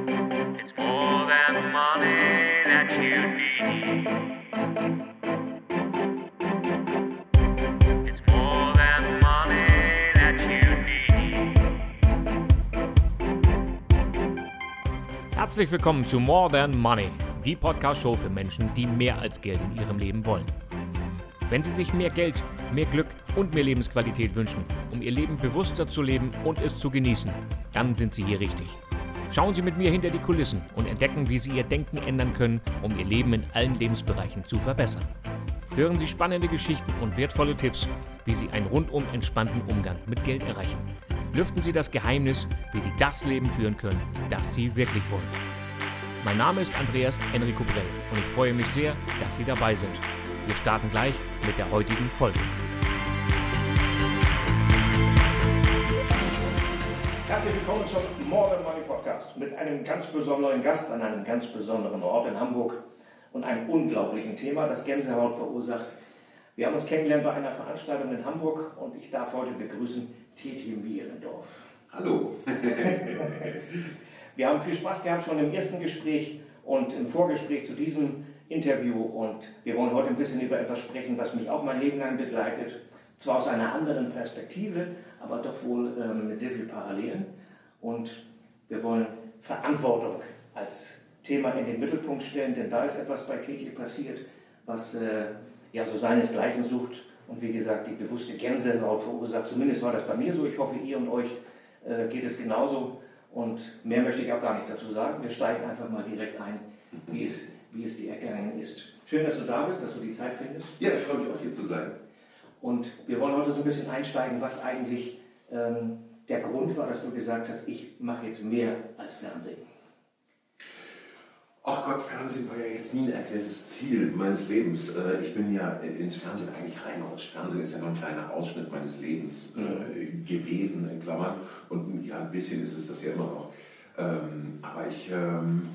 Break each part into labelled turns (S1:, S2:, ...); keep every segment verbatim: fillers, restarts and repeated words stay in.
S1: It's more than money that you need. It's more than money that you need.
S2: Herzlich willkommen zu More Than Money, die Podcast-Show für Menschen, die mehr als Geld in ihrem Leben wollen. Wenn Sie sich mehr Geld, mehr Glück und mehr Lebensqualität wünschen, um Ihr Leben bewusster zu leben und es zu genießen, dann sind Sie hier richtig. Schauen Sie mit mir hinter die Kulissen und entdecken, wie Sie Ihr Denken ändern können, um Ihr Leben in allen Lebensbereichen zu verbessern. Hören Sie spannende Geschichten und wertvolle Tipps, wie Sie einen rundum entspannten Umgang mit Geld erreichen. Lüften Sie das Geheimnis, wie Sie das Leben führen können, das Sie wirklich wollen. Mein Name ist Andreas Enrico Brell und ich freue mich sehr, dass Sie dabei sind. Wir starten gleich mit der heutigen Folge.
S3: Herzlich willkommen zum More Than Money Podcast mit einem ganz besonderen Gast an einem ganz besonderen Ort in Hamburg und einem unglaublichen Thema, das Gänsehaut verursacht. Wir haben uns kennengelernt bei einer Veranstaltung in Hamburg und ich darf heute begrüßen Teti Mierendorf.
S4: Hallo.
S3: Wir haben viel Spaß gehabt schon im ersten Gespräch und im Vorgespräch zu diesem Interview und wir wollen heute ein bisschen über etwas sprechen, was mich auch mein Leben lang begleitet. Zwar aus einer anderen Perspektive, aber doch wohl ähm, mit sehr viel Parallelen. Und wir wollen Verantwortung als Thema in den Mittelpunkt stellen, denn da ist etwas bei Teti passiert, was äh, ja so seinesgleichen sucht und wie gesagt die bewusste Gänsehaut verursacht. Zumindest war das bei mir so. Ich hoffe, ihr und euch äh, geht es genauso. Und mehr möchte ich auch gar nicht dazu sagen. Wir steigen einfach mal direkt ein, wie es wie es dir ergangen ist. Schön, dass du da bist, dass du die Zeit findest.
S4: Ja, ich freue mich auch hier zu sein.
S3: Und wir wollen heute so ein bisschen einsteigen, was eigentlich ähm, der Grund war, dass du gesagt hast, ich mache jetzt mehr als Fernsehen.
S4: Ach Gott, Fernsehen war ja jetzt nie ein erklärtes Ziel meines Lebens. Ich bin ja ins Fernsehen eigentlich reingerutscht. Fernsehen ist ja nur ein kleiner Ausschnitt meines Lebens mhm. gewesen, in Klammern. Und ja, ein bisschen ist es das ja immer noch. Aber ich ähm,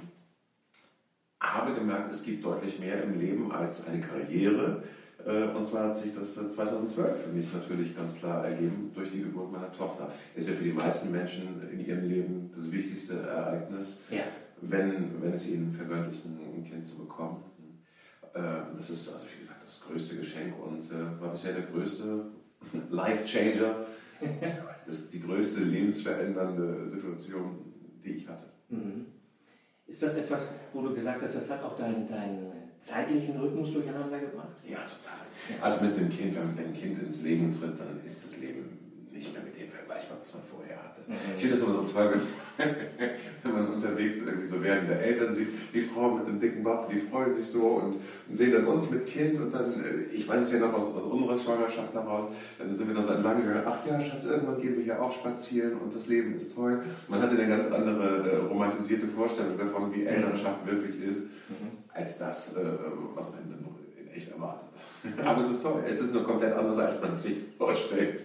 S4: habe gemerkt, es gibt deutlich mehr im Leben als eine Karriere. Und zwar hat sich das zweitausendzwölf für mich natürlich ganz klar ergeben durch die Geburt meiner Tochter. Ist ja für die meisten Menschen in ihrem Leben das wichtigste Ereignis, ja. wenn, wenn es ihnen vergönnt ist, ein Kind zu bekommen. Das ist also, wie gesagt, das größte Geschenk und war bisher der größte Life-Changer, das, die größte lebensverändernde Situation, die ich hatte.
S3: Mhm. Ist das etwas, wo du gesagt hast, das hat auch deinen, deinen zeitlichen Rhythmus durcheinander gebracht?
S4: Ja, total. Also mit einem Kind, wenn, wenn ein Kind ins Leben tritt, dann ist das Leben nicht mehr mit dem vergleichbar, was man vorher hatte. Mhm. Ich finde es immer so toll, wenn, wenn man unterwegs irgendwie so werdende Eltern sieht, die Frauen mit einem dicken Bauch, die freuen sich so und, und sehen dann uns mit Kind und dann, ich weiß es ja noch aus, aus unserer Schwangerschaft heraus, dann sind wir dann so entlang gegangen, ach ja, Schatz, irgendwann gehen wir ja auch spazieren und das Leben ist toll. Man hatte eine ganz andere äh, romantisierte Vorstellung davon, wie Elternschaft wirklich ist, mhm. als das, äh, was einen dann in echt erwartet. Aber es ist toll, es ist nur komplett anders, als man es sich vorstellt.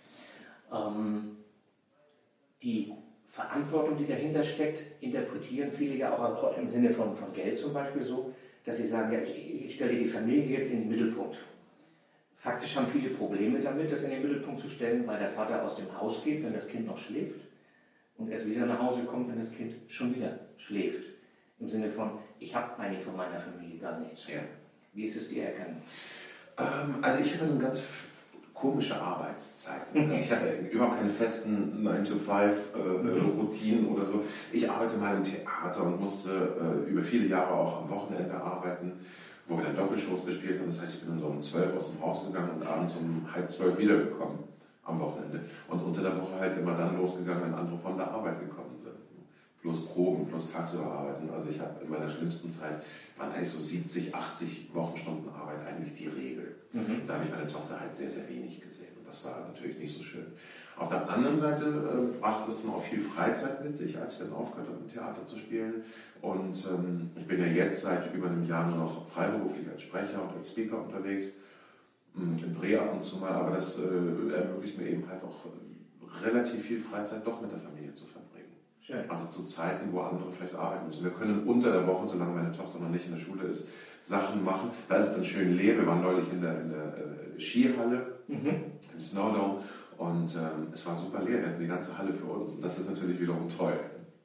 S3: Ähm, die Verantwortung, die dahinter steckt, interpretieren viele ja auch im Sinne von, von Geld zum Beispiel so, dass sie sagen, ja, ich, ich stelle die Familie jetzt in den Mittelpunkt. Faktisch haben viele Probleme damit, das in den Mittelpunkt zu stellen, weil der Vater aus dem Haus geht, wenn das Kind noch schläft und erst wieder nach Hause kommt, wenn das Kind schon wieder schläft. Im Sinne von, ich habe eigentlich von meiner Familie gar nichts.
S4: Ja.
S3: Wie ist es dir ergangen?
S4: Ähm, also ich habe eine ganz komische Arbeitszeiten. Also ich hatte überhaupt keine festen nine to five Routinen oder so. Ich arbeite mal im Theater und musste äh, über viele Jahre auch am Wochenende arbeiten, wo wir dann Doppelshows gespielt haben. Das heißt, ich bin dann so um zwölf aus dem Haus gegangen und abends um halb zwölf wiedergekommen am Wochenende. Und unter der Woche halt immer dann losgegangen, wenn andere von der Arbeit gekommen sind. Plus Proben, plus tagsüber arbeiten. Also ich habe in meiner schlimmsten Zeit, waren eigentlich so siebzig, achtzig Wochenstunden Arbeit eigentlich die Regel. Mhm. Da habe ich meine Tochter halt sehr, sehr wenig gesehen. Und das war natürlich nicht so schön. Auf der anderen Seite äh, brachte das dann auch viel Freizeit mit sich, als ich dann aufgehört habe, im Theater zu spielen. Und ähm, ich bin ja jetzt seit über einem Jahr nur noch freiberuflich als Sprecher und als Speaker unterwegs. Im Dreh ab und zu mal, aber das äh, ermöglicht mir eben halt auch äh, relativ viel Freizeit doch mit der Familie zu verbringen. Schön. Also zu Zeiten, wo andere vielleicht arbeiten müssen. Wir können unter der Woche, solange meine Tochter noch nicht in der Schule ist, Sachen machen. Da ist es dann schön leer. Wir waren neulich in der, in der äh, Skihalle, mhm. im Snowdome und ähm, es war super leer. Wir hatten die ganze Halle für uns und das ist natürlich wiederum toll.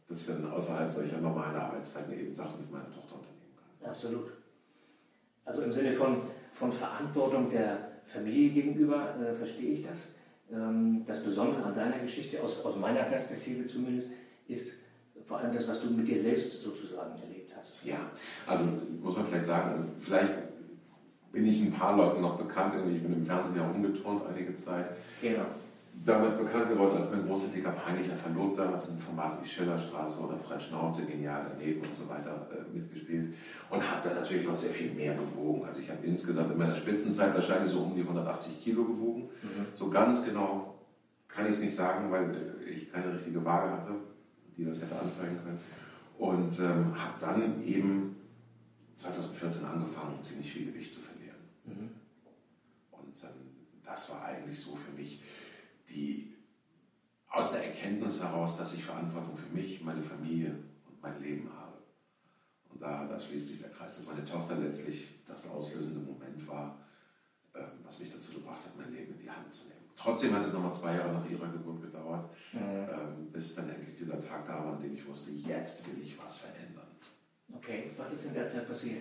S4: dass ich dann außerhalb solcher normalen Arbeitszeiten eben Sachen mit meiner Tochter unternehmen kann.
S3: Absolut. Also im Sinne von, von Verantwortung der Familie gegenüber äh, verstehe ich das. Ähm, das Besondere an deiner Geschichte, aus, aus meiner Perspektive zumindest, ist vor allem das, was du mit dir selbst sozusagen erlebt hast.
S4: Ja, also muss man vielleicht sagen, also vielleicht bin ich ein paar Leuten noch bekannt, ich bin im Fernsehen ja umgeturnt einige Zeit.
S3: Genau.
S4: Damals bekannt geworden als mein großer, dicker, peinlicher Verlobter, hat in Formaten wie Schillerstraße oder Freischnauze, Genial daneben und so weiter äh, mitgespielt und habe dann natürlich noch sehr viel mehr gewogen. Also ich habe insgesamt in meiner Spitzenzeit wahrscheinlich so um die hundertachtzig Kilo gewogen. Mhm. So ganz genau kann ich es nicht sagen, weil ich keine richtige Waage hatte, die das hätte anzeigen können. Und ähm, habe dann eben zweitausendvierzehn angefangen, ziemlich viel Gewicht zu verlieren. Mhm. Und ähm, das war eigentlich so für mich die aus der Erkenntnis heraus, dass ich Verantwortung für mich, meine Familie und mein Leben habe. Und da, da schließt sich der Kreis, dass meine Tochter letztlich das auslösende Moment war, äh, was mich dazu gebracht hat, mein Leben in die Hand zu nehmen. Trotzdem hat es nochmal zwei Jahre nach ihrer Geburt gedauert, mhm. ähm, bis dann endlich dieser Tag da war, an dem ich wusste, jetzt will ich was verändern.
S3: Okay, was ist in der Zeit passiert?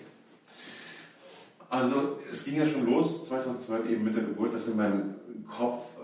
S4: Also es ging ja schon los, zweitausendzwölf eben mit der Geburt, dass in meinem Kopf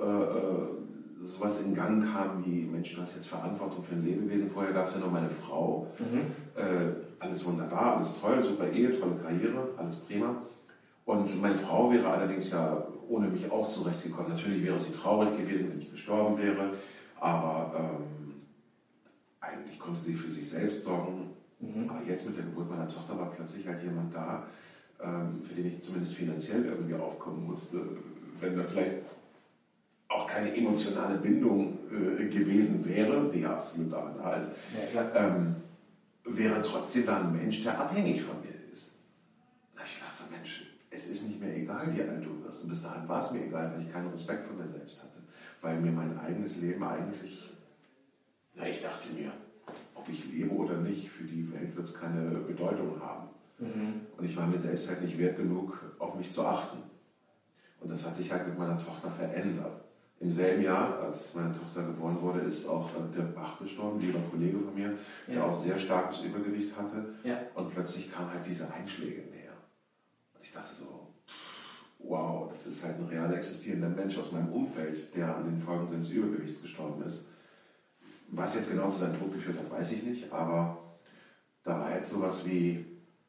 S4: äh, sowas in Gang kam wie, Mensch, du hast jetzt Verantwortung für ein Lebewesen. Vorher gab es ja noch meine Frau. Mhm. Äh, alles wunderbar, alles toll, super Ehe, tolle Karriere, alles prima. Und meine Frau wäre allerdings ja ohne mich auch zurechtgekommen. Natürlich wäre sie traurig gewesen, wenn ich gestorben wäre, aber ähm, eigentlich konnte sie für sich selbst sorgen. Mhm. Aber jetzt mit der Geburt meiner Tochter war plötzlich halt jemand da, für den ich zumindest finanziell irgendwie aufkommen musste, wenn da vielleicht auch keine emotionale Bindung äh, gewesen wäre, die ja absolut aber da ist, ja, ähm, wäre trotzdem da ein Mensch, der abhängig von mir ist. Da habe ich gedacht, so Mensch, es ist nicht mehr egal, wie alt du wirst. Und bis dahin war es mir egal, weil ich keinen Respekt vor mir selbst hatte. Weil mir mein eigenes Leben eigentlich, na, ich dachte mir, ob ich lebe oder nicht, für die Welt wird es keine Bedeutung haben. Mhm. Und ich war mir selbst halt nicht wert genug, auf mich zu achten. Und das hat sich halt mit meiner Tochter verändert. Im selben Jahr, als meine Tochter geboren wurde, ist auch Dirk Bach gestorben, ein lieber Kollege von mir, ja. der auch sehr starkes Übergewicht hatte. Ja. Und plötzlich kamen halt diese Einschläge näher. Und ich dachte so, wow, das ist halt ein real existierender Mensch aus meinem Umfeld, der an den Folgen seines Übergewichts gestorben ist. Was jetzt genau zu seinem Tod geführt hat, weiß ich nicht, aber da war jetzt sowas wie,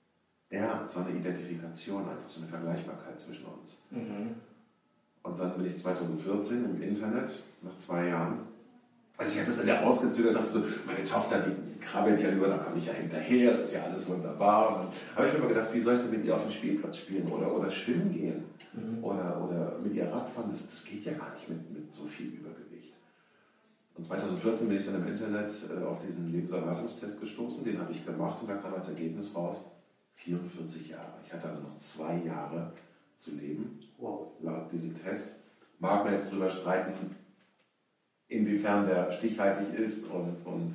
S4: ja, so eine Identifikation, einfach so eine Vergleichbarkeit zwischen uns. Mhm. Und dann bin ich zweitausendvierzehn im Internet, nach zwei Jahren. Also ich habe das dann ja ausgezögert, dachte so, meine Tochter, die krabbelt ja über, da komme ich ja hinterher, es ist ja alles wunderbar. Und dann habe ich mir immer gedacht, wie soll ich denn mit ihr auf dem Spielplatz spielen oder, oder schwimmen gehen mhm. oder, oder mit ihr Radfahren, das, das geht ja gar nicht mit, mit so viel Übergewicht. Und zweitausendvierzehn bin ich dann im Internet äh, auf diesen Lebenserwartungstest gestoßen, den habe ich gemacht und da kam als Ergebnis raus, vierundvierzig Jahre. Ich hatte also noch zwei Jahre zu leben, wow. laut diesem Test. Mag man jetzt drüber streiten, inwiefern der stichhaltig ist und, und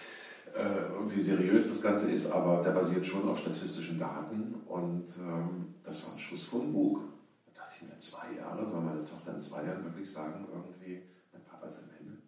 S4: äh, wie seriös das Ganze ist, aber der basiert schon auf statistischen Daten und ähm, das war ein Schuss vor den Bug. Da dachte ich mir, zwei Jahre, soll meine Tochter in zwei Jahren wirklich sagen, irgendwie, mein Papa ist am Ende?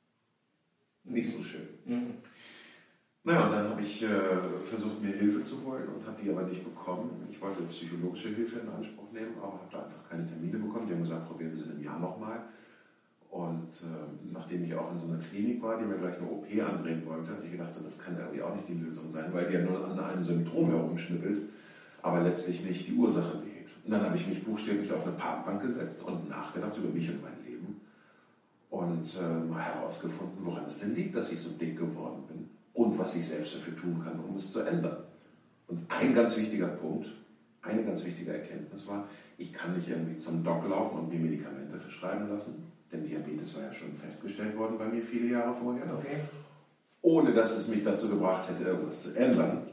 S4: Nicht so schön. Mhm. Naja, und dann habe ich äh, versucht, mir Hilfe zu holen und habe die aber nicht bekommen. Ich wollte psychologische Hilfe in Anspruch nehmen, aber habe da einfach keine Termine bekommen. Die haben gesagt, probiert es in einem Jahr nochmal. Und äh, nachdem ich auch in so einer Klinik war, die mir gleich eine O P andrehen wollte, habe ich gedacht, so, das kann irgendwie auch nicht die Lösung sein, weil die ja nur an einem Symptom herumschnippelt, aber letztlich nicht die Ursache behebt. Und dann habe ich mich buchstäblich auf eine Parkbank gesetzt und nachgedacht über mich und mein Leben und äh, mal herausgefunden, woran es denn liegt, dass ich so dick geworden bin. Und was ich selbst dafür tun kann, um es zu ändern. Und ein ganz wichtiger Punkt, eine ganz wichtige Erkenntnis war, ich kann nicht irgendwie zum Doc laufen und mir Medikamente verschreiben lassen, denn Diabetes war ja schon festgestellt worden bei mir viele Jahre vorher, okay. ohne dass es mich dazu gebracht hätte, irgendwas zu ändern,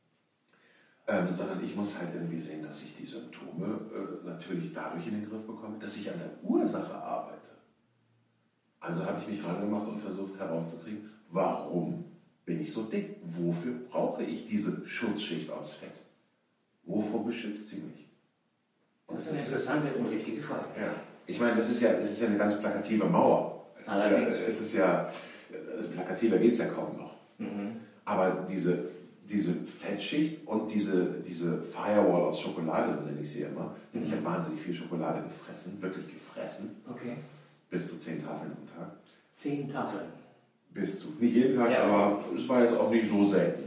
S4: ähm, sondern ich muss halt irgendwie sehen, dass ich die Symptome äh, natürlich dadurch in den Griff bekomme, dass ich an der Ursache arbeite. Also habe ich mich rangemacht und versucht herauszukriegen, warum bin ich so dick? Wofür brauche ich diese Schutzschicht aus Fett? Wovor beschützt sie mich?
S3: Und das ist eine interessante und wichtige Frage.
S4: Ja. Ich meine, das ist ja, das ist ja eine ganz plakative Mauer. Es ist ja, es ist ja, also plakativer geht es ja kaum noch.
S3: Mhm.
S4: Aber diese, diese Fettschicht und diese, diese Firewall aus Schokolade, so nenne ich sie immer, denn ich habe wahnsinnig viel Schokolade gefressen, wirklich gefressen,
S3: Okay.
S4: bis zu zehn Tafeln am Tag.
S3: Zehn Tafeln.
S4: Bis zu, nicht jeden Tag,
S3: Ja.
S4: aber es war jetzt auch nicht so selten.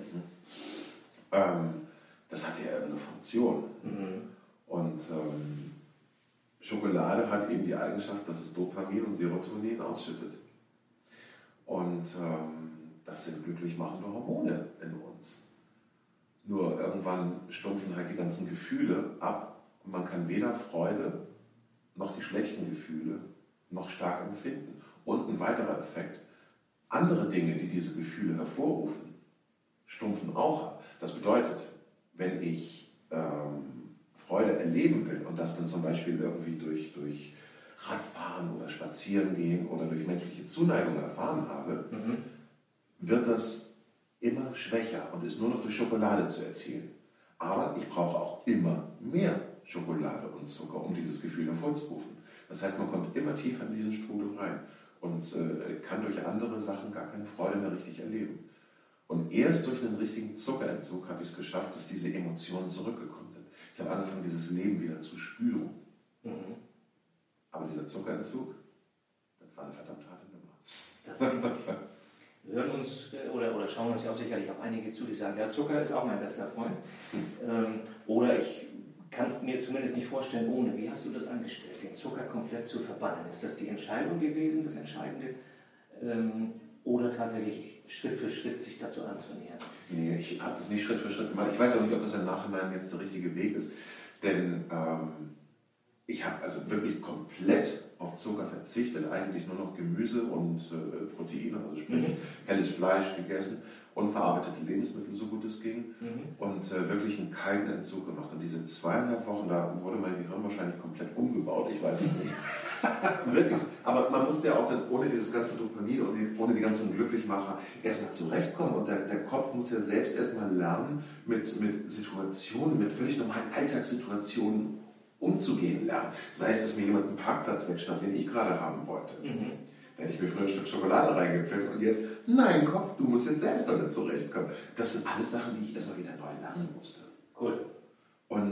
S4: Ähm, das hat ja irgendeine Funktion.
S3: Mhm.
S4: Und ähm, Schokolade hat eben die Eigenschaft, dass es Dopamin und Serotonin ausschüttet. Und ähm, das sind glücklich machende Hormone in uns. Nur irgendwann stumpfen halt die ganzen Gefühle ab und man kann weder Freude noch die schlechten Gefühle noch stark empfinden. Und ein weiterer Effekt, andere Dinge, die diese Gefühle hervorrufen, stumpfen auch ab. Das bedeutet, wenn ich ähm, Freude erleben will und das dann zum Beispiel irgendwie durch, durch Radfahren oder Spazierengehen oder durch menschliche Zuneigung erfahren habe,
S3: Mhm.
S4: wird das immer schwächer und ist nur noch durch Schokolade zu erzielen. Aber ich brauche auch immer mehr Schokolade und Zucker, um dieses Gefühl hervorzurufen. Das heißt, man kommt immer tiefer in diesen Strudel rein und äh, kann durch andere Sachen gar keine Freude mehr richtig erleben. Und erst durch einen richtigen Zuckerentzug habe ich es geschafft, dass diese Emotionen zurückgekommen sind. Ich habe angefangen, dieses Leben wieder zu spüren.
S3: Mhm.
S4: Aber dieser Zuckerentzug, das war eine verdammt harte Nummer.
S3: Das wir hören uns äh, oder, oder schauen uns ja auch sicherlich auch einige zu, die sagen, ja, Zucker ist auch mein bester Freund. Ähm, oder ich kann mir zumindest nicht vorstellen, ohne. Wie hast du das angestellt, den Zucker komplett zu verbannen? Ist das die Entscheidung gewesen, das Entscheidende? Ähm, oder tatsächlich Schritt für Schritt sich dazu anzunähern?
S4: Nee, ich habe das nicht Schritt für Schritt gemacht. Ich weiß auch nicht, ob das im Nachhinein jetzt der richtige Weg ist. Denn ähm, ich habe also wirklich komplett auf Zucker verzichtet, eigentlich nur noch Gemüse und äh, Proteine, also sprich
S3: Mhm.
S4: helles Fleisch gegessen, unverarbeitete Lebensmittel, so gut es ging,
S3: Mhm.
S4: und äh, wirklich einen kalten Entzug gemacht. Und diese zweieinhalb Wochen, da wurde mein Gehirn wahrscheinlich komplett umgebaut, ich weiß es nicht. Wirklich. Aber man musste ja auch dann ohne dieses ganze Dopamin und die, ohne die ganzen Glücklichmacher erstmal zurechtkommen. Und der, der Kopf muss ja selbst erstmal lernen, mit, mit Situationen, mit völlig normalen Alltagssituationen umzugehen lernen. Sei es, dass mir jemand einen Parkplatz wegschnappt, den ich gerade haben wollte.
S3: Mhm.
S4: Da hätte ich mir früher ein Stück Schokolade reingepfiffen und jetzt, nein, Kopf, du musst jetzt selbst damit zurechtkommen. Das sind alles Sachen, die ich erstmal wieder neu lernen musste.
S3: Cool.
S4: Und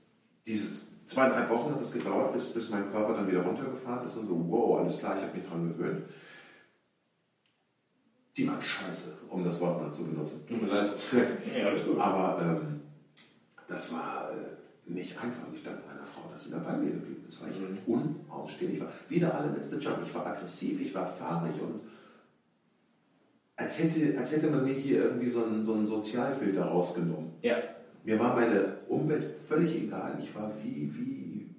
S4: diese zweieinhalb Wochen hat es gedauert, bis, bis mein Körper dann wieder runtergefahren ist und so, wow, alles klar, ich habe mich dran gewöhnt. Die waren scheiße, um das Wort mal zu benutzen. Tut mir leid.
S3: Ja, alles gut.
S4: Aber ähm, das war äh, nicht einfach. Ich danke meiner Frau, dass sie dabei mir geblieben ist, weil ich
S3: Mhm.
S4: unausstehlich war. Wie der allerletzte Jump. Ich war aggressiv, ich war fahrig und als hätte, als hätte man mir hier irgendwie so einen, so einen Sozialfilter rausgenommen.
S3: Ja.
S4: Mir war meine Umwelt völlig egal. Ich war wie, wie,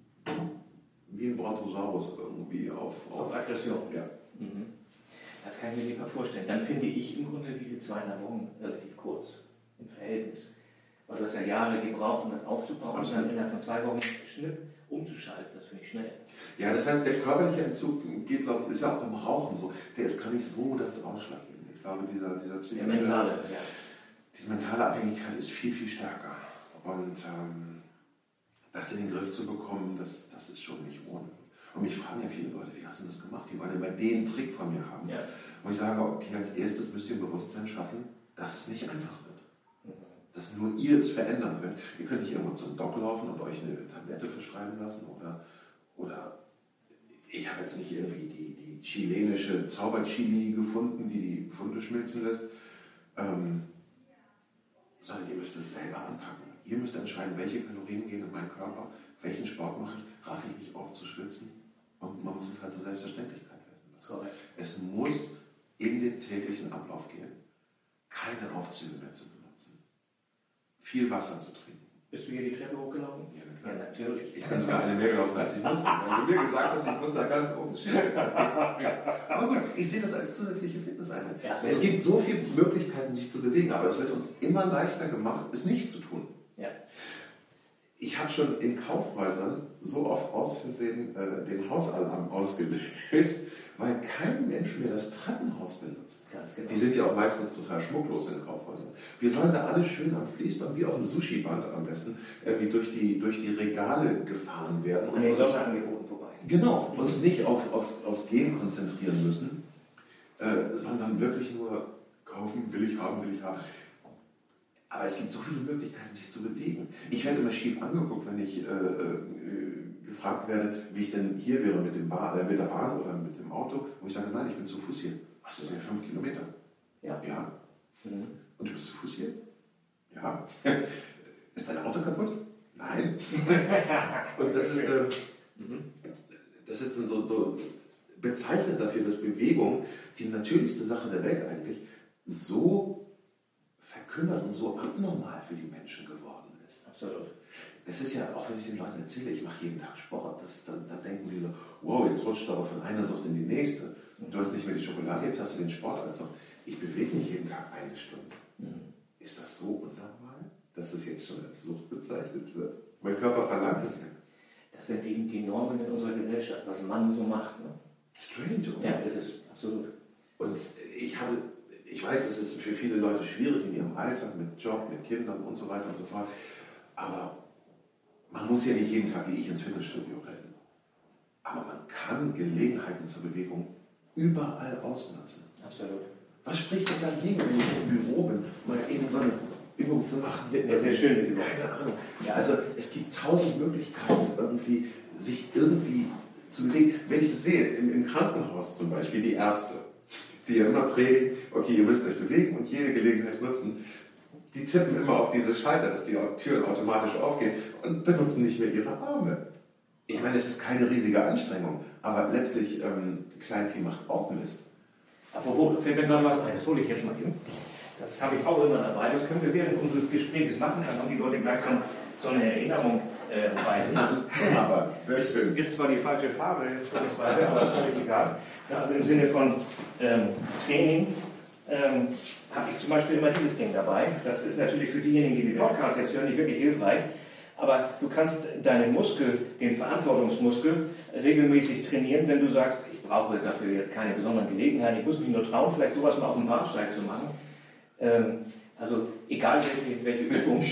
S4: wie ein Brontosaurus irgendwie auf,
S3: Auf Aggression.
S4: Ja.
S3: Mhm. Das kann ich mir lieber vorstellen. Dann finde ich im Grunde diese zweieinhalb Wochen relativ kurz im Verhältnis. Weil du hast ja Jahre gebraucht, um das aufzubauen und dann innerhalb von zwei Wochen Schnipp umzuschalten. Das finde ich schnell.
S4: Ja, das heißt, der körperliche Entzug geht, glaube ich, ist ja auch beim Rauchen so. Der ist gar nicht so das Ausschlaggebende. Ich glaube, dieser, dieser
S3: Der
S4: psychische,
S3: mentale, ja.
S4: diese mentale Abhängigkeit ist viel, viel stärker. Und ähm, das in den Griff zu bekommen, das, das ist schon nicht ohne. Und mich fragen ja viele Leute, wie hast du das gemacht? Die wollen immer den Trick von mir haben.
S3: Ja.
S4: Und ich sage, okay, als erstes müsst ihr ein Bewusstsein schaffen, dass es nicht einfach wird. Dass nur ihr es verändern könnt. Ihr könnt nicht irgendwo zum Doc laufen und euch eine Tablette verschreiben lassen oder, oder ich habe jetzt nicht irgendwie die, die chilenische Zauberchili gefunden, die die Pfunde schmilzen lässt, ähm, sondern ihr müsst es selber anpacken. Ihr müsst entscheiden, welche Kalorien gehen in meinen Körper, welchen Sport mache ich, raffe ich mich auf zu schwitzen und man muss es halt zur Selbstverständlichkeit werden lassen.
S3: Correct.
S4: Es muss in den täglichen Ablauf gehen, keine Aufzüge mehr zu benutzen, viel Wasser zu trinken.
S3: Bist du hier die Treppe hochgelaufen?
S4: Ja,
S3: Ja, natürlich.
S4: Ich bin sogar eine mehr gelaufen, als ich musste, weil du mir gesagt hast, ich muss da ganz oben stehen. Aber gut, ich sehe das als zusätzliche Fitnesseinheit.
S3: Ja,
S4: Es gibt so viele Möglichkeiten, sich zu bewegen, aber es wird uns immer leichter gemacht, es nicht zu tun.
S3: Ja.
S4: Ich habe schon in Kaufhäusern so oft aus Versehen äh, den Hausalarm ausgelöst, weil kein Mensch mehr das Treppenhaus benutzt.
S3: Ganz genau.
S4: Die sind ja auch meistens total schmucklos in Kaufhäusern. Wir sollen da alle schön am Fließband, wie auf dem Sushi-Band am besten, irgendwie durch die, durch die Regale gefahren werden.
S3: An den
S4: uns-
S3: Sonderangeboten vorbei.
S4: Genau, uns nicht auf, aufs, aufs Gehen konzentrieren müssen, äh, sondern wirklich nur kaufen, will ich haben, will ich haben. Aber es gibt so viele Möglichkeiten, sich zu bewegen. Ich werde immer schief angeguckt, wenn ich äh, äh, gefragt werde, wie ich denn hier wäre mit, dem Bahn, äh, mit der Bahn oder mit dem Auto. Und ich sage, nein, ich bin zu Fuß hier. Was, das sind ja fünf Kilometer?
S3: Ja.
S4: Ja.
S3: Mhm.
S4: Und du bist zu Fuß hier? Ja. Ist dein Auto kaputt? Nein. Und das ist, äh, das ist dann so, so bezeichnend dafür, dass Bewegung, die natürlichste Sache der Welt eigentlich, so verkümmert und so abnormal für die Menschen geworden ist.
S3: Absolut.
S4: Das ist ja, auch wenn ich den Leuten erzähle, ich mache jeden Tag Sport, das, dann, dann denken die so, wow, jetzt rutscht du aber von einer Sucht in die nächste. Du hast nicht mehr die Schokolade, jetzt hast du den Sport als Sucht. Ich bewege mich jeden Tag eine Stunde. Mhm. Ist das so unnormal, dass es jetzt schon als Sucht bezeichnet wird? Mein Körper verlangt es ja.
S3: Das sind die, die Normen in unserer Gesellschaft, was man so macht. Ne?
S4: Strange, oder?
S3: Ja, ist es, absolut.
S4: Und ich habe, ich weiß, es ist für viele Leute schwierig in ihrem Alltag mit Job, mit Kindern und so weiter und so fort. Aber man muss ja nicht jeden Tag wie ich ins Fitnessstudio rennen. Aber man kann Gelegenheiten zur Bewegung überall ausnutzen.
S3: Absolut.
S4: Was spricht denn dagegen, wenn ich im Büro bin, mal eben so eine Übung zu machen?
S3: Eine sehr schöne Übung.
S4: Keine Ahnung. Ja, also es gibt tausend Möglichkeiten, irgendwie, sich irgendwie zu bewegen. Wenn ich das sehe, im, im Krankenhaus zum Beispiel, die Ärzte, die ja immer predigen, okay, ihr müsst euch bewegen und jede Gelegenheit nutzen, die tippen immer auf diese Schalter, dass die Türen automatisch aufgehen und benutzen nicht mehr ihre Arme. Ich meine, es ist keine riesige Anstrengung, aber letztlich, ähm, Kleinvieh macht auch Mist.
S3: Apropos, fällt mir gerade was ein, das hole ich jetzt mal hin. Das habe ich auch immer dabei, das können wir während unseres Gesprächs machen, dann haben die Leute gleich so, so eine Erinnerung äh, bei sich.
S4: Aber sehr schön.
S3: Ist zwar die falsche Farbe, völlig weiter, aber ist völlig egal. Ja, also im Sinne von ähm, Training ähm, habe ich zum Beispiel immer dieses Ding dabei. Das ist natürlich für diejenigen, die die Podcasts jetzt hören, nicht wirklich hilfreich. Aber du kannst deinen Muskel, den Verantwortungsmuskel, regelmäßig trainieren, wenn du sagst, ich brauche dafür jetzt keine besonderen Gelegenheiten, ich muss mich nur trauen, vielleicht sowas mal auf dem Bahnsteig zu machen. Ähm, also egal welche, welche Übung.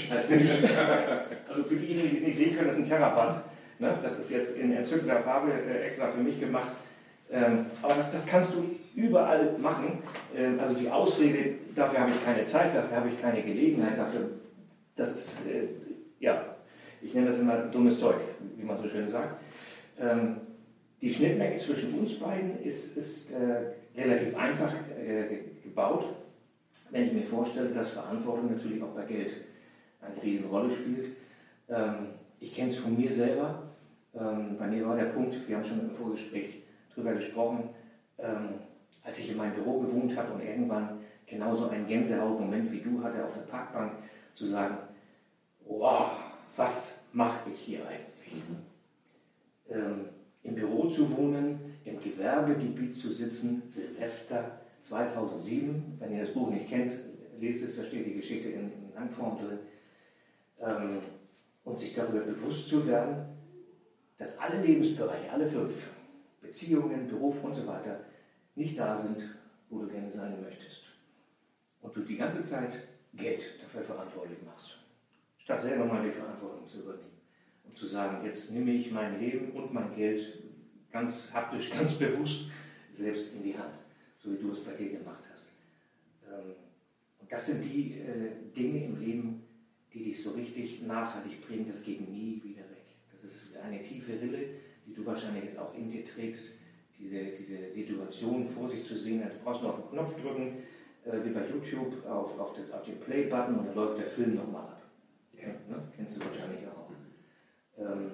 S3: Also für diejenigen, die es nicht sehen können, das ist ein Terraband. Ne? Das ist jetzt in entzückender Farbe äh, extra für mich gemacht. Ähm, aber das, das kannst du überall machen. Ähm, also die Ausrede, dafür habe ich keine Zeit, dafür habe ich keine Gelegenheit, dafür, das ist, äh, ja, ich nenne das immer dummes Zeug, wie man so schön sagt. Ähm, die Schnittmenge zwischen uns beiden ist, ist äh, relativ einfach äh, gebaut, wenn ich mir vorstelle, dass Verantwortung natürlich auch bei Geld eine Riesenrolle spielt. Ähm, ich kenne es von mir selber. Ähm, bei mir war der Punkt, wir haben schon im Vorgespräch drüber gesprochen, ähm, als ich in meinem Büro gewohnt habe und irgendwann genauso einen Gänsehautmoment wie du hatte auf der Parkbank, zu sagen, wow, was mache ich hier eigentlich? Ähm, Im Büro zu wohnen, im Gewerbegebiet zu sitzen, Silvester zweitausendsieben, wenn ihr das Buch nicht kennt, lest es, da steht die Geschichte in, in Langform drin, ähm, und sich darüber bewusst zu werden, dass alle Lebensbereiche, alle fünf, Beziehungen, Beruf und so weiter, nicht da sind, wo du gerne sein möchtest. Und du die ganze Zeit Geld dafür verantwortlich machst, statt selber mal die Verantwortung zu übernehmen. Und zu sagen, jetzt nehme ich mein Leben und mein Geld ganz haptisch, ganz bewusst selbst in die Hand, so wie du es bei dir gemacht hast. Und das sind die Dinge im Leben, die dich so richtig nachhaltig prägen, das geht nie wieder weg. Das ist eine tiefe Rille, die du wahrscheinlich jetzt auch in dir trägst, diese, diese Situation vor sich zu sehen. Du brauchst nur auf den Knopf drücken, wie bei YouTube, auf, auf, das, auf den Play-Button und dann läuft der Film nochmal ab. Ja, ne? Kennst du wahrscheinlich auch. Ähm,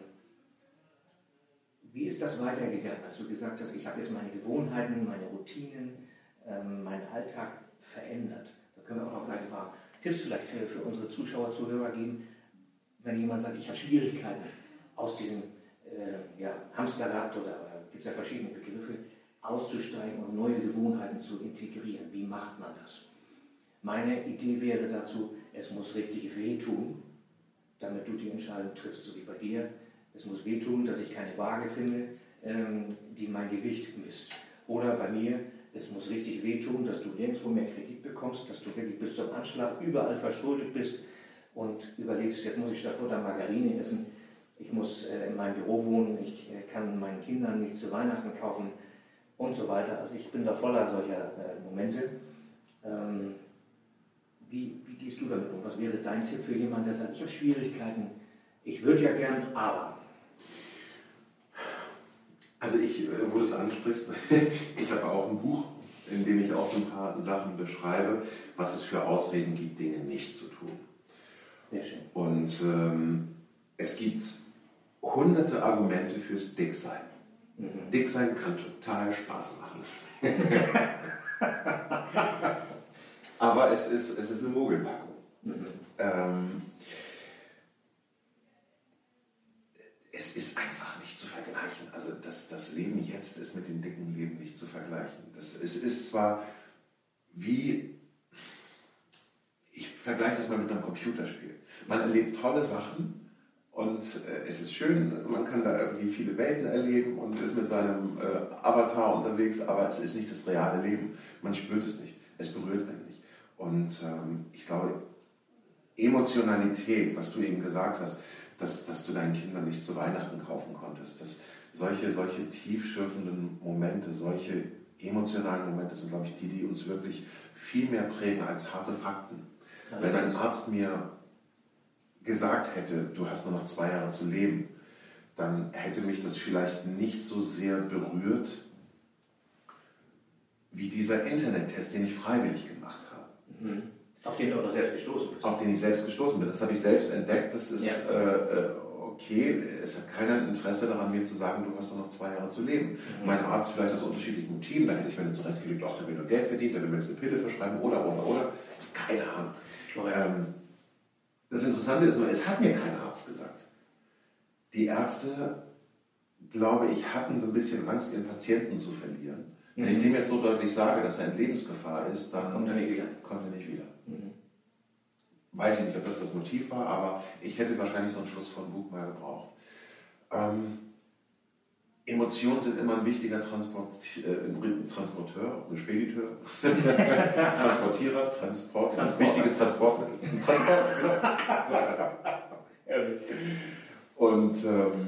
S3: wie ist das weitergegangen, als du gesagt hast, ich habe jetzt meine Gewohnheiten, meine Routinen, ähm, meinen Alltag verändert? Da können wir auch noch gleich ein paar Tipps vielleicht für, für unsere Zuschauer, Zuhörer geben, wenn jemand sagt, ich habe Schwierigkeiten aus diesem äh, ja, Hamsterrad oder, oder gibt es ja verschiedene Begriffe, auszusteigen und neue Gewohnheiten zu integrieren. Wie macht man das? Meine Idee wäre dazu, es muss richtig wehtun, damit du die Entscheidung triffst, so wie bei dir. Es muss wehtun, dass ich keine Waage finde, ähm, die mein Gewicht misst. Oder bei mir, es muss richtig wehtun, dass du nirgendwo mehr Kredit bekommst, dass du wirklich bis zum Anschlag überall verschuldet bist und überlegst, jetzt muss ich statt Butter Margarine essen, ich muss äh, in meinem Büro wohnen, ich äh, kann meinen Kindern nicht zu Weihnachten kaufen und so weiter. Also ich bin da voller solcher äh, Momente. Ähm, Wie gehst du damit um? Was wäre dein Tipp für jemanden, der sagt, ich habe Schwierigkeiten, ich würde ja gern, aber...
S4: Also ich, wo du es ansprichst, ich habe auch ein Buch, in dem ich auch so ein paar Sachen beschreibe, was es für Ausreden gibt, Dinge nicht zu tun.
S3: Sehr schön.
S4: Und ähm, es gibt hunderte Argumente fürs Dicksein. Mhm. Dicksein kann total Spaß machen. Aber es ist, es ist eine Mogelpackung. Mhm. Ähm, es ist einfach nicht zu vergleichen. Also das, das Leben jetzt ist mit dem dicken Leben nicht zu vergleichen. Das, es ist zwar wie, ich vergleiche das mal mit einem Computerspiel. Man erlebt tolle Sachen und äh, es ist schön, man kann da irgendwie viele Welten erleben und ist mit seinem äh, Avatar unterwegs, aber es ist nicht das reale Leben. Man spürt es nicht, es berührt einen nicht. Und ähm, ich glaube, Emotionalität, was du eben gesagt hast, dass, dass du deinen Kindern nicht zu Weihnachten kaufen konntest, dass solche, solche tiefschürfenden Momente, solche emotionalen Momente sind, glaube ich, die, die uns wirklich viel mehr prägen als harte Fakten. Ja, wenn ein Arzt mir gesagt hätte, du hast nur noch zwei Jahre zu leben, dann hätte mich das vielleicht nicht so sehr berührt, wie dieser Internettest, den ich freiwillig gemacht habe.
S3: Mhm. Auf den du aber selbst gestoßen bist. Auf
S4: den ich selbst gestoßen bin. Das habe ich selbst entdeckt. Das ist ja. äh, okay. Es hat keiner Interesse daran, mir zu sagen, du hast nur noch zwei Jahre zu leben. Mhm. Mein Arzt vielleicht aus unterschiedlichen Motiven, da hätte ich mir dann zurechtgelegt, auch der will nur Geld verdienen, der will mir jetzt eine Pille verschreiben oder, oder, oder. Keine Ahnung. Ähm, das Interessante ist nur, es hat mir kein Arzt gesagt. Die Ärzte, glaube ich, hatten so ein bisschen Angst, ihren Patienten zu verlieren. Wenn ich dem jetzt so deutlich sage, dass er in Lebensgefahr ist, dann
S3: kommt er nicht wieder.
S4: Kommt er nicht wieder. Mhm. Weiß ich nicht, ob das das Motiv war, aber ich hätte wahrscheinlich so einen Schluss von Bug mal gebraucht. Ähm, Emotionen sind immer ein wichtiger Transport, äh, Transporteur, ein Spediteur, Transportierer, Transport, ein wichtiges Transportmittel. Ein Transport, genau. So Und ähm,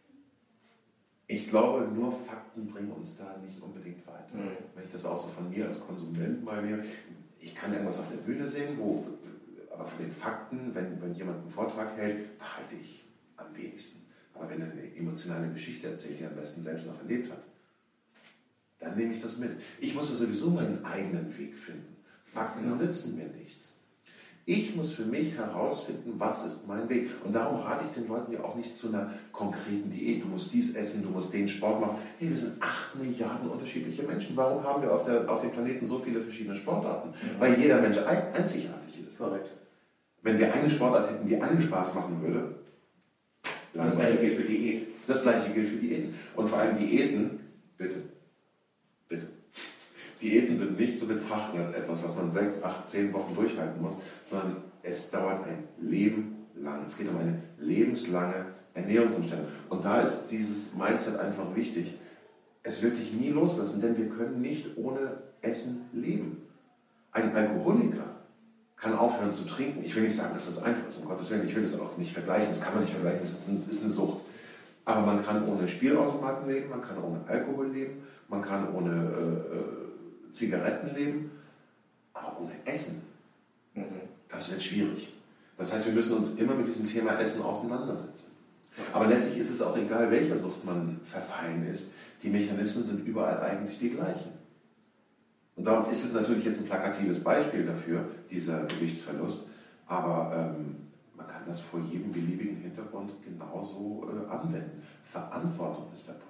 S4: ich glaube, nur Fakten bringen uns da nicht unbedingt weiter. Mhm. Wenn ich das auch so von mir als Konsument mal mir, ich kann irgendwas auf der Bühne sehen, wo, aber von den Fakten, wenn, wenn jemand einen Vortrag hält, behalte ich am wenigsten. Aber wenn er eine emotionale Geschichte erzählt, die er am besten selbst noch erlebt hat, dann nehme ich das mit. Ich muss ja sowieso meinen eigenen Weg finden. Fakten mhm. nützen mir nichts. Ich muss für mich herausfinden, was ist mein Weg. Und darum rate ich den Leuten ja auch nicht zu einer konkreten Diät. Du musst dies essen, du musst den Sport machen. Hey, wir sind acht Milliarden unterschiedliche Menschen. Warum haben wir auf, der, auf dem Planeten so viele verschiedene Sportarten? Mhm. Weil jeder Mensch einzigartig ist.
S3: Korrekt.
S4: Wenn wir eine Sportart hätten, die allen Spaß machen würde,
S3: das gleiche gilt für Diät.
S4: Das gleiche gilt für Diäten. Und vor allem Diäten, bitte, bitte. Diäten sind nicht zu betrachten als etwas, was man sechs, acht, zehn Wochen durchhalten muss, sondern es dauert ein Leben lang. Es geht um eine lebenslange Ernährungsumstellung. Und da ist dieses Mindset einfach wichtig. Es wird dich nie loslassen, denn wir können nicht ohne Essen leben. Ein Alkoholiker kann aufhören zu trinken. Ich will nicht sagen, dass das einfach ist, um Gottes Willen. Ich will das auch nicht vergleichen. Das kann man nicht vergleichen. Das ist eine Sucht. Aber man kann ohne Spielautomaten leben, man kann ohne Alkohol leben, man kann ohne äh, Zigaretten leben, aber ohne Essen. Mhm. Das wird schwierig. Das heißt, wir müssen uns immer mit diesem Thema Essen auseinandersetzen. Aber letztlich ist es auch egal, welcher Sucht man verfallen ist. Die Mechanismen sind überall eigentlich die gleichen. Und darum ist es natürlich jetzt ein plakatives Beispiel dafür, dieser Gewichtsverlust. Aber ähm, man kann das vor jedem beliebigen Hintergrund genauso äh, anwenden. Verantwortung ist der Punkt.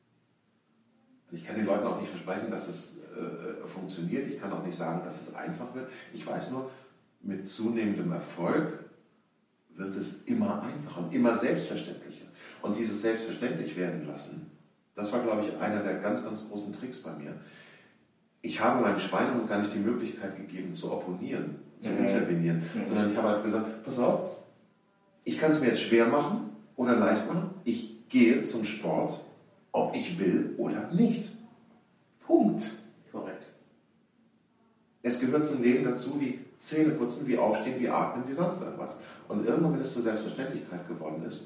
S4: Und ich kann den Leuten auch nicht versprechen, dass es äh, funktioniert. Ich kann auch nicht sagen, dass es einfach wird. Ich weiß nur, mit zunehmendem Erfolg wird es immer einfacher und immer selbstverständlicher. Und dieses selbstverständlich werden lassen, das war, glaube ich, einer der ganz, ganz großen Tricks bei mir. Ich habe meinem Schweinehund gar nicht die Möglichkeit gegeben, zu opponieren, zu mhm. intervenieren, mhm. sondern ich habe einfach gesagt, pass auf, ich kann es mir jetzt schwer machen oder leicht machen. Ich gehe zum Sport, ob ich will oder nicht. Punkt.
S3: Korrekt.
S4: Es gehört zum Leben dazu, wie Zähne putzen, wie aufstehen, wie atmen, wie sonst irgendwas. Und irgendwann, wenn es zur Selbstverständlichkeit geworden ist,